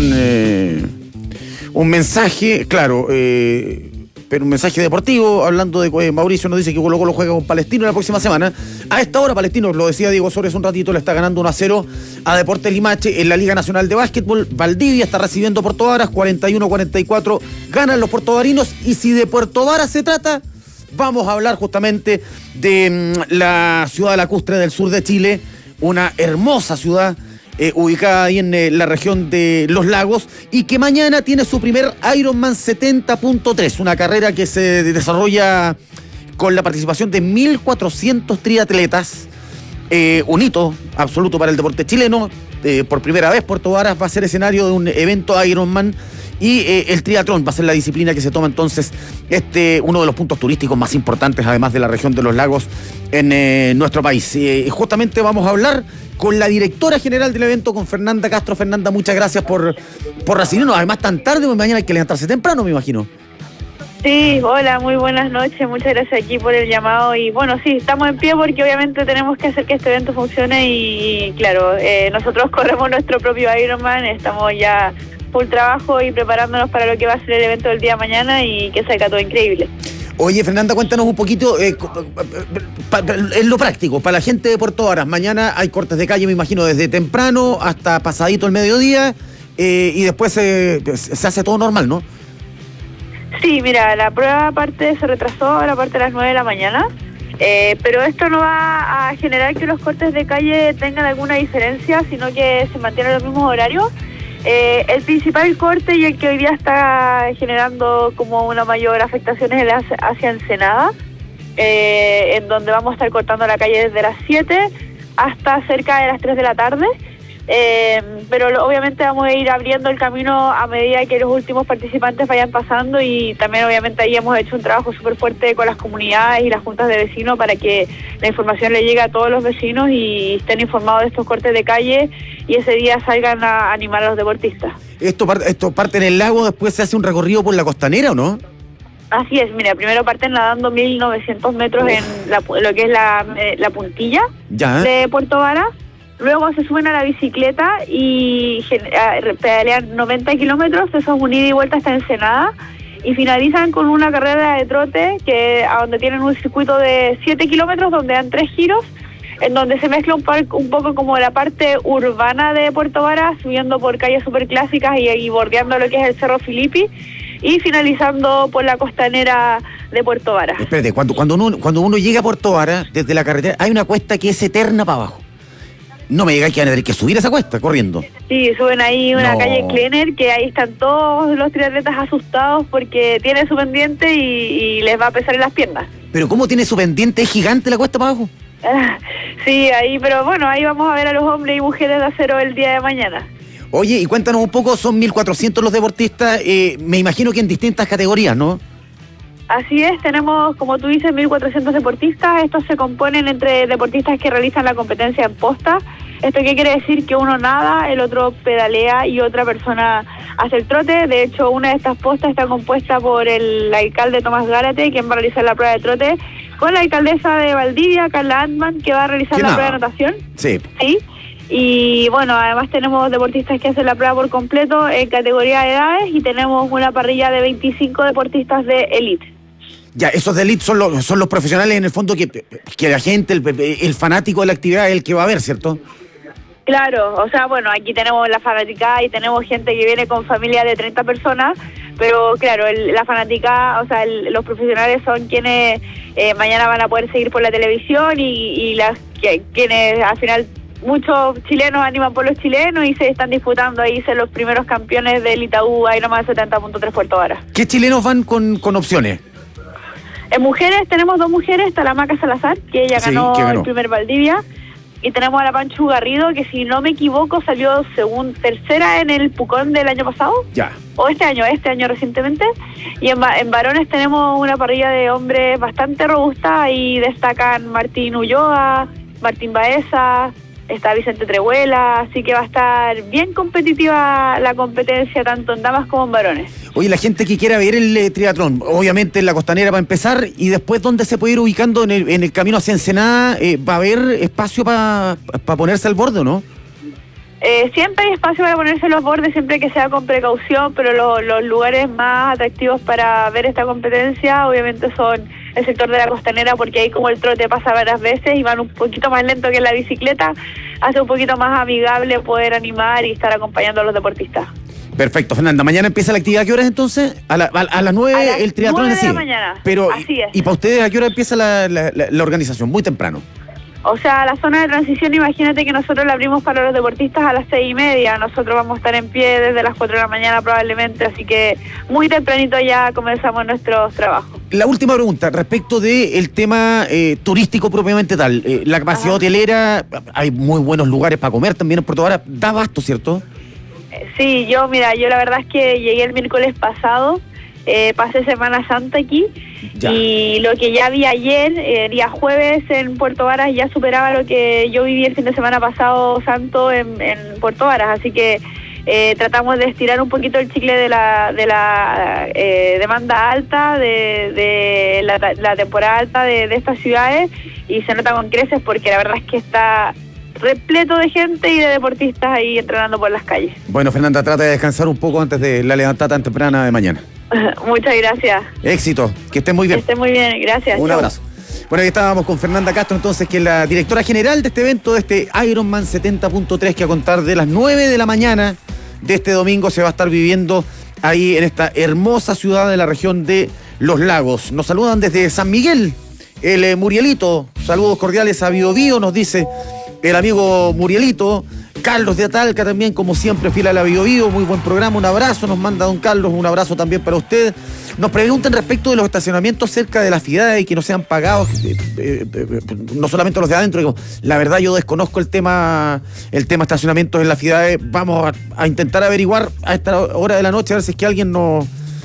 un mensaje, claro, pero un mensaje deportivo, hablando de Mauricio, nos dice que Colo Colo juega con Palestino la próxima semana. A esta hora Palestino, lo decía Diego Sores un ratito, le está ganando 1-0 a Deportes Limache en la Liga Nacional de Básquetbol. Valdivia está recibiendo Puerto Varas, 41-44, ganan los puertovarinos. Y si de Puerto Varas se trata, vamos a hablar justamente de la ciudad lacustre del sur de Chile, una hermosa ciudad ubicada ahí en la región de Los Lagos, y que mañana tiene su primer Ironman 70.3, una carrera que se desarrolla con la participación de 1.400 triatletas, un hito absoluto para el deporte chileno. Por primera vez Puerto Varas va a ser escenario de un evento Ironman, y el triatlón va a ser la disciplina que se toma entonces uno de los puntos turísticos más importantes, además de la región de Los Lagos en nuestro país. Justamente vamos a hablar con la directora general del evento, con Fernanda Castro. Fernanda, muchas gracias por recibirnos, además tan tarde, porque mañana hay que levantarse temprano, me imagino. Sí, hola, muy buenas noches, muchas gracias aquí por el llamado. Y bueno, sí, estamos en pie porque obviamente tenemos que hacer que este evento funcione y claro, nosotros corremos nuestro propio Ironman, estamos ya full trabajo y preparándonos para lo que va a ser el evento del día de mañana y que salga todo increíble. Oye, Fernanda, cuéntanos un poquito, en lo práctico, para la gente de Puerto Varas. Mañana hay cortes de calle, me imagino, desde temprano hasta pasadito el mediodía, y después se hace todo normal, ¿no? Sí, mira, la prueba aparte se retrasó a la parte de las 9 de la mañana, pero esto no va a generar que los cortes de calle tengan alguna diferencia, sino que se mantienen los mismos horarios. El principal corte y el que hoy día está generando como una mayor afectación es el hacia Ensenada, en donde vamos a estar cortando la calle desde las 7 hasta cerca de las 3 de la tarde, pero obviamente vamos a ir abriendo el camino a medida que los últimos participantes vayan pasando, y también obviamente ahí hemos hecho un trabajo súper fuerte con las comunidades y las juntas de vecinos para que la información le llegue a todos los vecinos y estén informados de estos cortes de calle y ese día salgan a animar a los deportistas. ¿Esto parte en el lago, después se hace un recorrido por la costanera o no? Así es, mira, primero parten nadando 1.900 metros en lo que es la puntilla de Puerto Varas. Luego se suben a la bicicleta y pedalean 90 kilómetros, eso es un ida y vuelta hasta Ensenada, y finalizan con una carrera de trote a donde tienen un circuito de 7 kilómetros donde dan 3 giros, en donde se mezcla un poco como la parte urbana de Puerto Varas, subiendo por calles súper clásicas y bordeando lo que es el Cerro Filipi, y finalizando por la costanera de Puerto Varas. Espérate, cuando uno llega a Puerto Varas, desde la carretera, hay una cuesta que es eterna para abajo. No me digáis que van a tener que subir esa cuesta corriendo. Sí, suben ahí una calle Kleiner, que ahí están todos los triatletas asustados porque tiene su pendiente y les va a pesar en las piernas. ¿Pero cómo tiene su pendiente? ¿Es gigante la cuesta para abajo? Sí, ahí, pero bueno, ahí vamos a ver a los hombres y mujeres de acero el día de mañana. Oye, y cuéntanos un poco, son 1.400 los deportistas, me imagino que en distintas categorías, ¿no? Así es, tenemos, como tú dices, 1.400 deportistas. Estos se componen entre deportistas que realizan la competencia en posta. ¿Esto qué quiere decir? Que uno nada, el otro pedalea y otra persona hace el trote. De hecho, una de estas postas está compuesta por el alcalde Tomás Gárate, quien va a realizar la prueba de trote, con la alcaldesa de Valdivia, Carla Antman, que va a realizar la prueba de natación. Sí. Sí. Y bueno, además tenemos deportistas que hacen la prueba por completo en categoría de edades, y tenemos una parrilla de 25 deportistas de élite. Ya, esos de elite son los profesionales en el fondo que la gente, el fanático de la actividad es el que va a ver, ¿cierto? Claro, o sea, bueno, aquí tenemos la fanaticada y tenemos gente que viene con familia de 30 personas, pero claro, la fanaticada, o sea, los profesionales son quienes mañana van a poder seguir por la televisión y quienes al final muchos chilenos animan por los chilenos y se están disputando ahí ser los primeros campeones del Itaú Ironman 70.3 Puerto Varas. ¿Qué chilenos van con opciones? En mujeres tenemos 2 mujeres, está la Maca Salazar, que ella ganó el primer Valdivia. y tenemos a la Panchu Garrido, que si no me equivoco salió tercera en el Pucón del año pasado. Ya. O este año recientemente. Y en varones tenemos una parrilla de hombres bastante robusta y destacan Martín Ulloa, Martín Baeza, está Vicente Trehuela, así que va a estar bien competitiva la competencia tanto en damas como en varones. Oye, la gente que quiera ver el triatlón, obviamente en la Costanera para empezar, y después ¿dónde se puede ir ubicando en el camino hacia Ensenada? ¿Va a haber espacio para ponerse al borde o no? Siempre hay espacio para ponerse los bordes, siempre que sea con precaución, pero los lugares más atractivos para ver esta competencia obviamente son el sector de la Costanera, porque ahí como el trote pasa varias veces y van un poquito más lento que la bicicleta, hace un poquito más amigable poder animar y estar acompañando a los deportistas. Perfecto, Fernanda. ¿Mañana empieza la actividad? ¿A qué horas entonces? A las 9 el triatlón. 9 de la mañana. Pero, así es. ¿Y para ustedes a qué hora empieza la organización? Muy temprano. O sea, la zona de transición, imagínate que nosotros la abrimos para los deportistas a las 6:30. Nosotros vamos a estar en pie desde las 4 de la mañana probablemente, así que muy tempranito ya comenzamos nuestros trabajos. La última pregunta, respecto del tema turístico propiamente tal. La capacidad hotelera, hay muy buenos lugares para comer también en Puerto Varas. Da abasto, ¿cierto? Sí, yo la verdad es que llegué el miércoles pasado, pasé Semana Santa aquí. Ya. Y lo que ya vi ayer, día jueves en Puerto Varas, ya superaba lo que yo viví el fin de semana pasado santo en Puerto Varas, así que tratamos de estirar un poquito el chicle de la demanda alta, de la temporada alta de estas ciudades, y se nota con creces porque la verdad es que está repleto de gente y de deportistas ahí entrenando por las calles. Bueno, Fernanda, trata de descansar un poco antes de la levantada tan temprana de mañana. Muchas gracias. Éxito, que estén muy bien. Que estén muy bien, gracias. Un abrazo. Bueno, ahí estábamos con Fernanda Castro, entonces, que es la directora general de este evento, de este Ironman 70.3, que a contar de las 9 de la mañana de este domingo se va a estar viviendo ahí en esta hermosa ciudad de la región de Los Lagos. Nos saludan desde San Miguel, el Murielito. Saludos cordiales a Bio Bio, nos dice el amigo Murielito. Carlos de Atalca también, como siempre, fiel a la Bio Bio, muy buen programa, un abrazo, nos manda don Carlos, un abrazo también para usted. Nos preguntan respecto de los estacionamientos cerca de la ciudad y que no sean pagados, no solamente los de adentro. La verdad yo desconozco el tema estacionamientos en la ciudad. Vamos a intentar averiguar a esta hora de la noche, a ver si es que alguien nos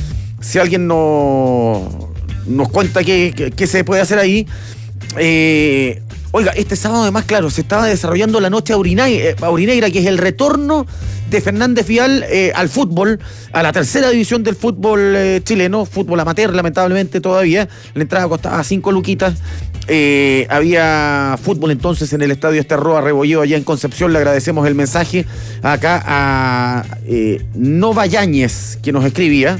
cuenta qué se puede hacer ahí. Oiga, este sábado además, claro, se estaba desarrollando la noche aurinegra, que es el retorno de Fernández Vial al fútbol, a la tercera división del fútbol chileno, fútbol amateur, lamentablemente todavía. La entrada costaba 5 luquitas. Había fútbol entonces en el estadio Esterroa Rebolleo allá en Concepción. Le agradecemos el mensaje acá a Nova Yáñez, que nos escribía.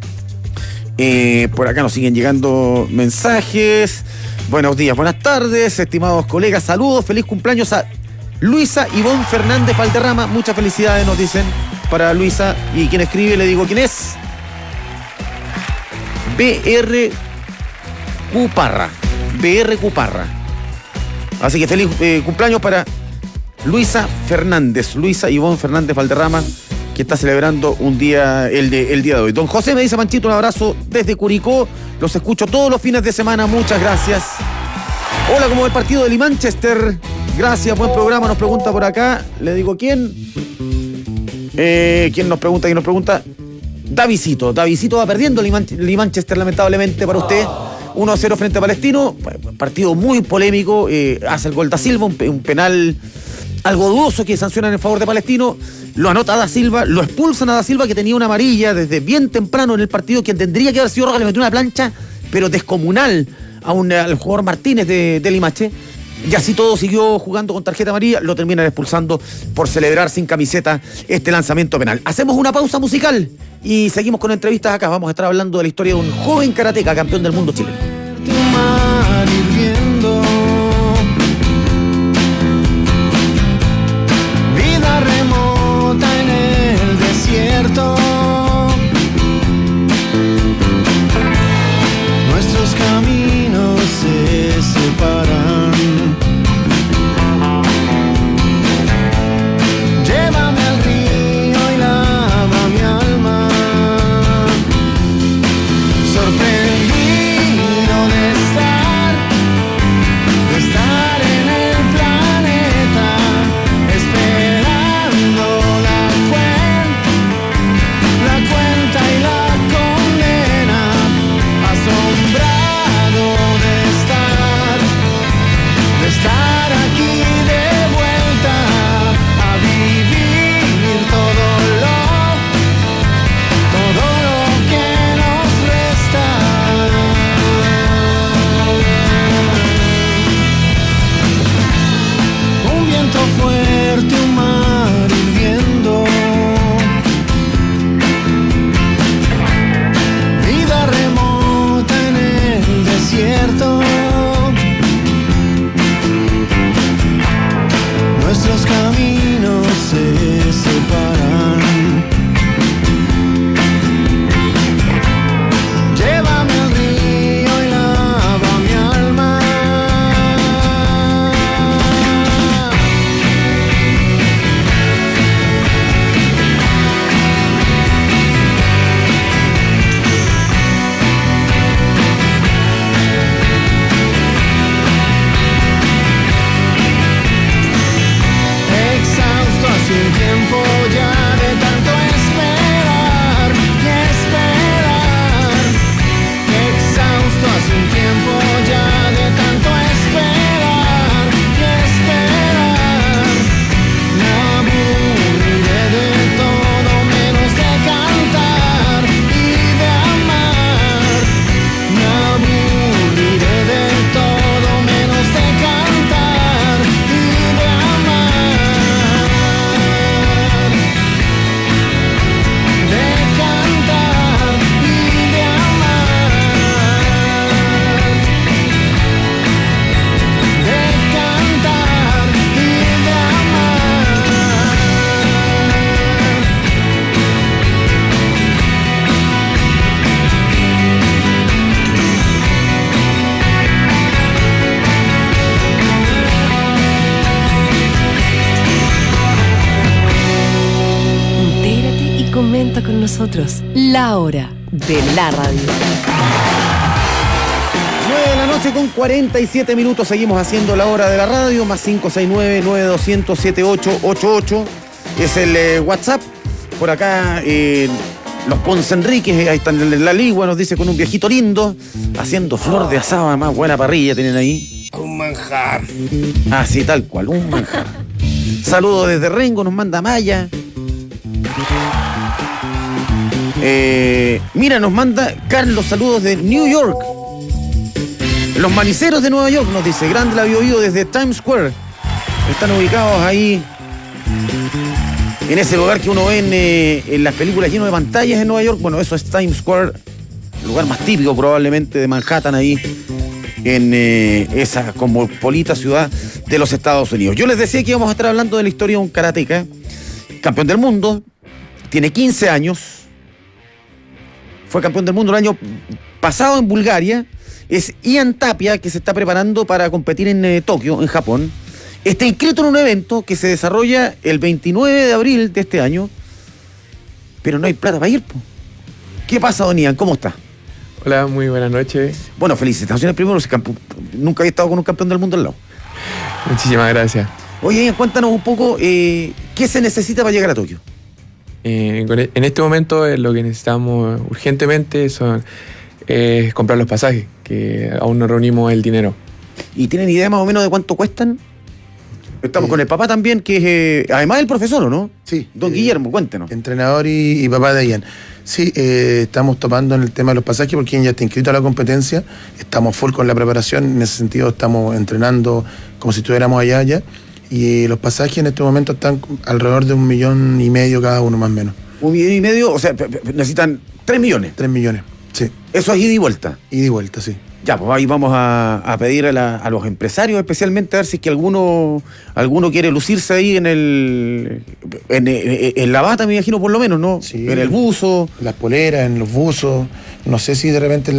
Por acá nos siguen llegando mensajes. Buenos días, buenas tardes, estimados colegas, saludos, feliz cumpleaños a Luisa Ivonne Fernández Valderrama. Muchas felicidades, nos dicen, para Luisa. Y quien escribe, le digo quién es. BR Cuparra. Así que feliz cumpleaños para Luisa Fernández, Luisa Ivonne Fernández Valderrama, que está celebrando un día, el día de hoy. Don José me dice, Panchito, un abrazo desde Curicó. Los escucho todos los fines de semana. Muchas gracias. Hola, ¿cómo va el partido del Manchester? Gracias, buen programa. Nos pregunta por acá. Le digo quién. ¿Quién nos pregunta? Davidito. Davidito va perdiendo el Manchester, lamentablemente para usted. 1-0 frente a Palestino. Partido muy polémico. Hace el gol Da Silva, un penal algo dudoso que sancionan en favor de Palestino. Lo anota Da Silva, lo expulsan a Da Silva, que tenía una amarilla desde bien temprano en el partido, que tendría que haber sido roja. Le metió una plancha, pero descomunal, al jugador Martínez de Limache. Y así todo siguió jugando con tarjeta amarilla. Lo terminan expulsando por celebrar sin camiseta este lanzamiento penal. Hacemos una pausa musical y seguimos con entrevistas acá. Vamos a estar hablando de la historia de un joven karateca, campeón del mundo chileno. Vida remota en el desierto. Nuestros caminos se separan. Llévame al río y lava mi alma. Sorprendido caminos se separan. Llévame al río y lava mi alma. Exhausto hace un tiempo ya de tanto esperar y esperar. Exhausto hace un tiempo ya de tanto esperar y esperar. Me aburriré de todo menos de cantar y de amar. Me aburriré de todo menos de cantar y de amar. De cantar y de amar. De cantar y de amar. Entérate y comenta con nosotros. La hora de la radio. 9 de la noche con 47 minutos. Seguimos haciendo la hora de la radio. Más 569-9200-7888. Es el WhatsApp. Por acá los Ponce Enríquez. Ahí están en la ligua. Nos dice con un viejito lindo. Haciendo flor de asada. Más buena parrilla tienen ahí. Un manjar. Ah, sí, tal cual. Un manjar. Saludos desde Rengo. Nos manda Maya. Mira, nos manda Carlos saludos de New York. Los maniceros de Nueva York, nos dice. Grande la Bio desde Times Square. Están ubicados ahí en ese lugar que uno ve en las películas lleno de pantallas en Nueva York. Bueno, eso es Times Square, el lugar más típico probablemente de Manhattan, ahí en esa cosmopolita ciudad de los Estados Unidos. Yo les decía que íbamos a estar hablando de la historia de un karateca, campeón del mundo, tiene 15 años, fue campeón del mundo el año pasado en Bulgaria. Es Ian Tapia, que se está preparando para competir en Tokio, en Japón. Está inscrito en un evento que se desarrolla el 29 de abril de este año, pero no hay plata para ir, po. ¿Qué pasa, don Ian? ¿Cómo está? Hola, muy buenas noches. Bueno, felicitaciones primero. Nunca había estado con un campeón del mundo al lado. Muchísimas gracias. Oye, Ian, cuéntanos un poco qué se necesita para llegar a Tokio. En este momento lo que necesitamos urgentemente es comprar los pasajes, que aún no reunimos el dinero. ¿Y tienen idea más o menos de cuánto cuestan? Estamos con el papá también, que es además el profesor, ¿o no? Sí. Don Guillermo, cuéntenos. Entrenador y papá de Ian. Sí, estamos topando en el tema de los pasajes porque Ian ya está inscrito a la competencia. Estamos full con la preparación. En ese sentido estamos entrenando como si estuviéramos allá ya. Y los pasajes en este momento están alrededor de 1,5 millones cada uno, más o menos. 1,5 millones, o sea, necesitan 3 millones. 3 millones, sí. Eso es ida y vuelta. Ida y vuelta, sí. Ya, pues ahí vamos a pedir a los empresarios especialmente a ver si es que alguno quiere lucirse ahí en la bata, me imagino, por lo menos, ¿no? Sí. En el buzo. Las poleras, en los buzos. No sé si de repente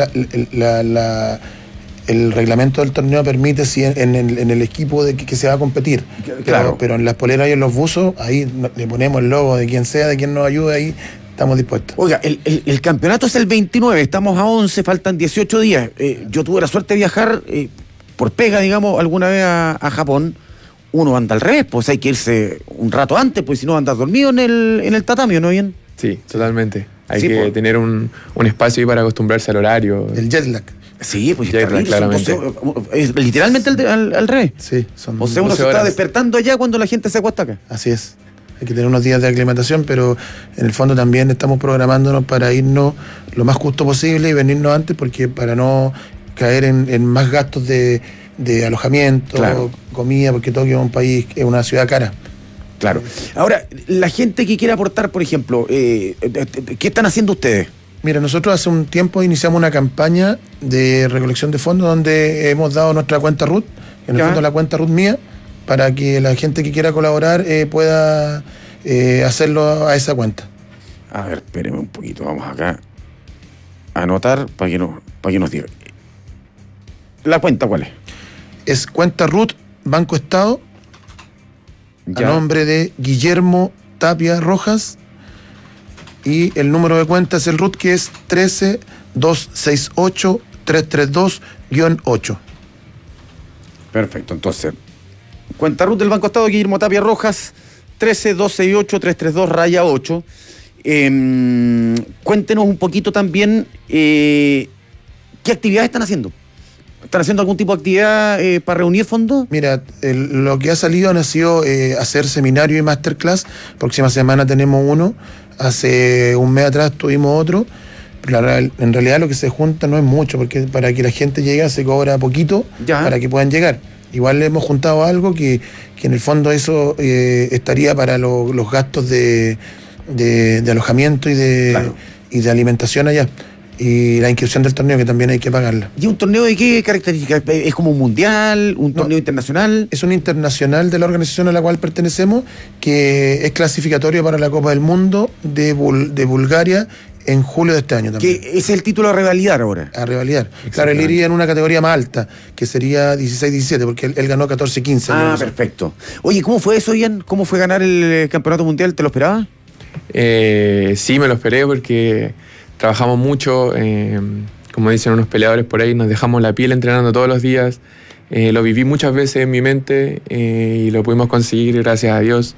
el reglamento del torneo permite si en el equipo que se va a competir. Claro. Pero en las poleras y en los buzos, ahí le ponemos el logo de quien sea, de quien nos ayude, ahí estamos dispuestos. Oiga, el campeonato es el 29, estamos a 11, faltan 18 días. Yo tuve la suerte de viajar por pega, digamos, alguna vez a Japón. Uno anda al revés, pues hay que irse un rato antes, pues si no andas dormido en el tatami, ¿no, bien? Sí, totalmente. Hay que tener un espacio ahí para acostumbrarse al horario. El jet lag. Sí, pues jet lag, claramente. Es literalmente al revés. Sí, o sea, uno se está despertando allá cuando la gente se acuesta acá. Así es. Hay que tener unos días de aclimatación, pero en el fondo también estamos programándonos para irnos lo más justo posible y venirnos antes, porque para no caer en más gastos de alojamiento, claro, comida, porque Tokio es un país, es una ciudad cara. Claro. Ahora, la gente que quiere aportar, por ejemplo, ¿qué están haciendo ustedes? Mira, nosotros hace un tiempo iniciamos una campaña de recolección de fondos donde hemos dado nuestra cuenta RUT, en el fondo la cuenta RUT mía, para que la gente que quiera colaborar pueda hacerlo a esa cuenta. A ver, espéreme un poquito, vamos acá a anotar para que nos diga. ¿La cuenta cuál es? Es cuenta RUT Banco Estado, a nombre de Guillermo Tapia Rojas, y el número de cuenta es el RUT, que es 13-268-332-8. Perfecto, entonces, cuenta RUT del Banco Estado, Guillermo Tapia Rojas, 13-268-332-8. Cuéntenos un poquito también qué actividades están haciendo. ¿Están haciendo algún tipo de actividad para reunir fondos? Mira, lo que ha salido ha sido hacer seminario y masterclass. Próxima semana tenemos uno. Hace un mes atrás tuvimos otro. Pero en realidad lo que se junta no es mucho, porque para que la gente llegue se cobra poquito para que puedan llegar. Igual le hemos juntado algo que en el fondo eso estaría para los gastos de alojamiento y de alimentación allá. Y la inscripción del torneo, que también hay que pagarla. ¿Y un torneo de qué características? ¿Es como un mundial, un torneo internacional? Es un internacional de la organización a la cual pertenecemos, que es clasificatorio para la Copa del Mundo de Bulgaria en julio de este año también. ¿Qué es el título a revalidar ahora? A revalidar. Claro, él iría en una categoría más alta, que sería 16-17, porque él ganó 14-15. Ah, perfecto. Oye, ¿cómo fue eso, Ian? ¿Cómo fue ganar el campeonato mundial? ¿Te lo esperabas? Sí, me lo esperé porque trabajamos mucho, como dicen unos peleadores por ahí, nos dejamos la piel entrenando todos los días. Lo viví muchas veces en mi mente y lo pudimos conseguir, gracias a Dios.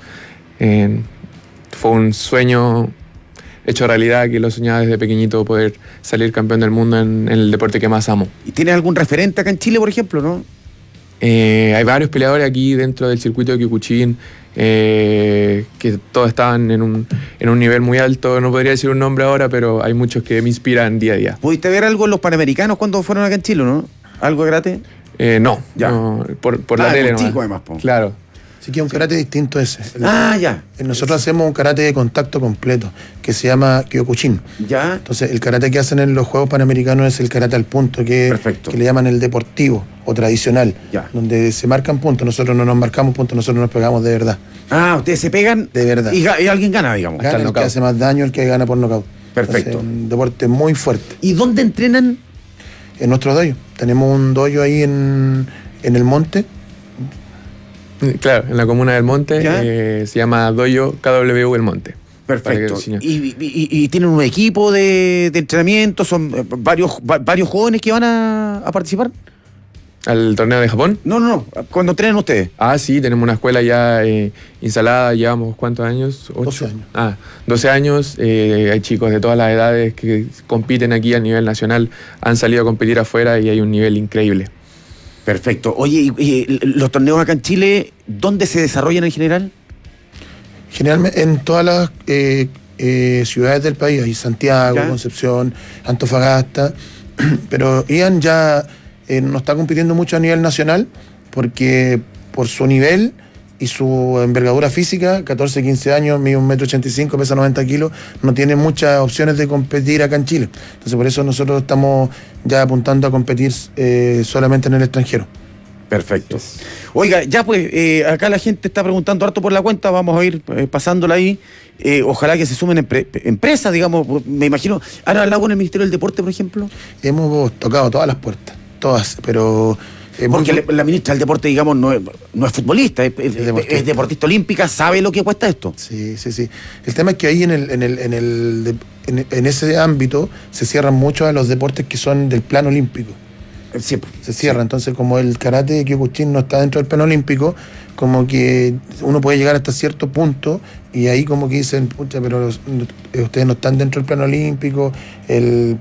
Fue un sueño hecho realidad, que lo soñaba desde pequeñito, poder salir campeón del mundo en el deporte que más amo. ¿Y tienes algún referente acá en Chile, por ejemplo, no? Hay varios peleadores aquí dentro del circuito de Kyokushin que todos estaban en un nivel muy alto. No podría decir un nombre ahora, pero hay muchos que me inspiran día a día. ¿Pudiste ver algo en los Panamericanos cuando fueron acá en Chile, no? ¿Algo de karate? No, por la tele nomás. Chico, además, claro. Así que es un karate distinto ese. Ya. Nosotros hacemos un karate de contacto completo, que se llama Kyokushin. Ya. Entonces, el karate que hacen en los Juegos Panamericanos es el karate al punto, que le llaman el deportivo o tradicional, donde se marcan puntos. Nosotros no nos marcamos puntos, nosotros nos pegamos de verdad. Ah, ustedes se pegan de verdad. Y alguien gana, digamos. Gana el que hace más daño, el que gana por nocaut. Perfecto. Entonces, un deporte muy fuerte. ¿Y dónde entrenan? En nuestro dojo. Tenemos un dojo ahí en el monte. Claro, en la comuna del Monte, se llama Dojo KW El Monte. Perfecto. ¿Y tienen un equipo de entrenamiento? ¿Son varios jóvenes que van a participar? ¿Al torneo de Japón? No, cuando entrenan ustedes. Ah, sí, tenemos una escuela ya instalada, llevamos ¿cuántos años? 12 años. 12 años, hay chicos de todas las edades que compiten aquí a nivel nacional, han salido a competir afuera y hay un nivel increíble. Perfecto. Oye, ¿y los torneos acá en Chile, dónde se desarrollan en general? Generalmente en todas las ciudades del país, hay Santiago, Concepción, Antofagasta, pero Ian ya no está compitiendo mucho a nivel nacional porque por su nivel y su envergadura física, 14, 15 años, mide 1,85 m, pesa 90 kilos, no tiene muchas opciones de competir acá en Chile. Entonces por eso nosotros estamos ya apuntando a competir solamente en el extranjero. Perfecto. Oiga, ya pues, acá la gente está preguntando harto por la cuenta, vamos a ir pasándola ahí. Ojalá que se sumen empresas, digamos, me imagino. ¿Han hablado con el Ministerio del Deporte, por ejemplo? Hemos tocado todas las puertas, todas, pero... Porque la ministra del Deporte, digamos, no es futbolista, es deportista olímpica, ¿sabe lo que cuesta esto? Sí. El tema es que ahí en ese ámbito se cierran mucho a los deportes que son del plano olímpico. Se cierra, entonces como el karate de Kyokushin no está dentro del plano olímpico, como que uno puede llegar hasta cierto punto y ahí como que dicen, pucha, pero ustedes no están dentro del plano olímpico, del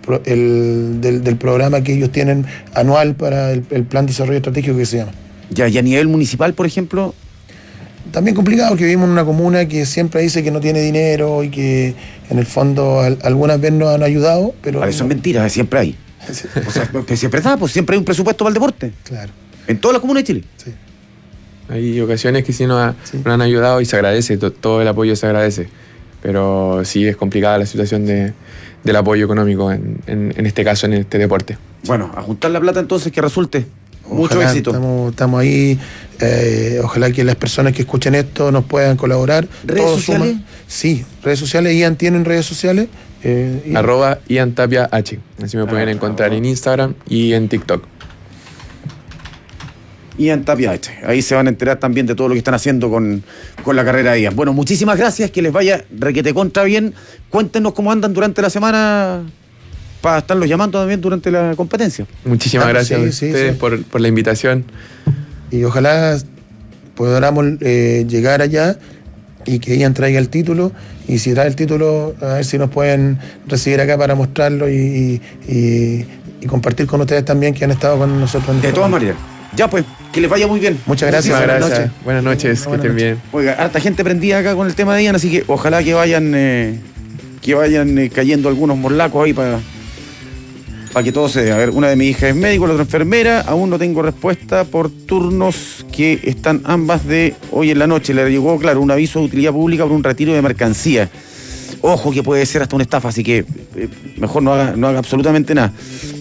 programa que ellos tienen anual para el plan de desarrollo estratégico que se llama. ¿Y a nivel municipal, por ejemplo? También complicado, porque vivimos en una comuna que siempre dice que no tiene dinero y que en el fondo algunas veces nos han ayudado, pero... Eso es mentira, siempre hay. O sea, siempre está, pues siempre hay un presupuesto para el deporte. Claro. En toda la comuna de Chile. Sí. Hay ocasiones que sí nos han ayudado y se agradece, todo el apoyo se agradece. Pero sí es complicada la situación del apoyo económico en este caso, en este deporte. Bueno, a juntar la plata entonces que resulte. Ojalá, mucho éxito. Estamos ahí Ojalá que las personas que escuchen esto nos puedan colaborar. ¿Redes sociales? Sí, redes sociales. Ian tienen redes sociales. @Ian Tapia H. Así me pueden encontrar en Instagram y en TikTok. Ian Tapia H. Ahí se van a enterar también de todo lo que están haciendo con la carrera de Ian. Bueno, muchísimas gracias, que les vaya requete contra bien. Cuéntenos cómo andan durante la semana para estarlos llamando también durante la competencia. Muchísimas gracias a ustedes por la invitación. Y ojalá podamos llegar allá y que Ian traiga el título. Y si trae el título, a ver si nos pueden recibir acá para mostrarlo y compartir con ustedes también que han estado con nosotros. De todas maneras. Ya pues, que les vaya muy bien. Muchas gracias. Buenas noches. Buenas noches, que estén bien. Oiga, harta gente prendida acá con el tema de Ian, así que ojalá que vayan cayendo algunos morlacos ahí para que todo se dé. A ver, una de mis hijas es médico, la otra enfermera. Aún no tengo respuesta por turnos que están ambas de hoy en la noche. Le llegó, claro, un aviso de utilidad pública por un retiro de mercancía. Ojo, que puede ser hasta una estafa, así que mejor no haga absolutamente nada.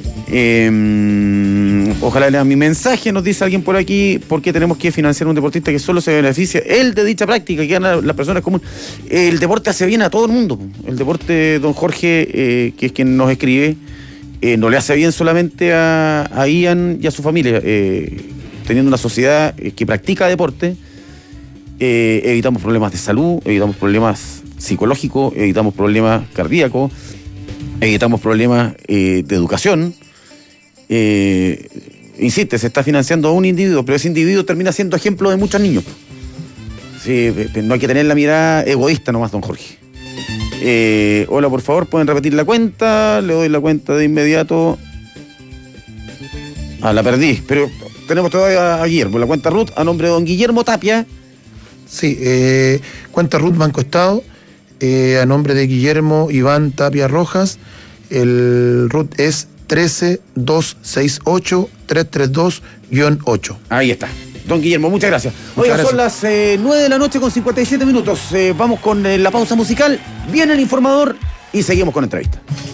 Ojalá lean mi mensaje, nos dice alguien por aquí, porque tenemos que financiar un deportista que solo se beneficia él de dicha práctica, que ganan las personas comunes. El deporte hace bien a todo el mundo. El deporte, don Jorge, que es quien nos escribe, no le hace bien solamente a Ian y a su familia. Teniendo una sociedad que practica deporte, evitamos problemas de salud, evitamos problemas psicológicos, evitamos problemas cardíacos, evitamos problemas de educación. Insiste, se está financiando a un individuo, pero ese individuo termina siendo ejemplo de muchos niños. Sí, no hay que tener la mirada egoísta nomás, don Jorge. Hola, por favor, pueden repetir la cuenta. Le doy la cuenta de inmediato. La perdí, pero tenemos todavía a Guillermo. La cuenta RUT a nombre de don Guillermo Tapia. Sí, cuenta RUT Banco Estado, a nombre de Guillermo Iván Tapia Rojas. El RUT es 13268-332-8. Ahí está. Don Guillermo, muchas gracias. Oiga, son las 9 de la noche con 57 minutos. Vamos con la pausa musical. Viene el informador y seguimos con la entrevista.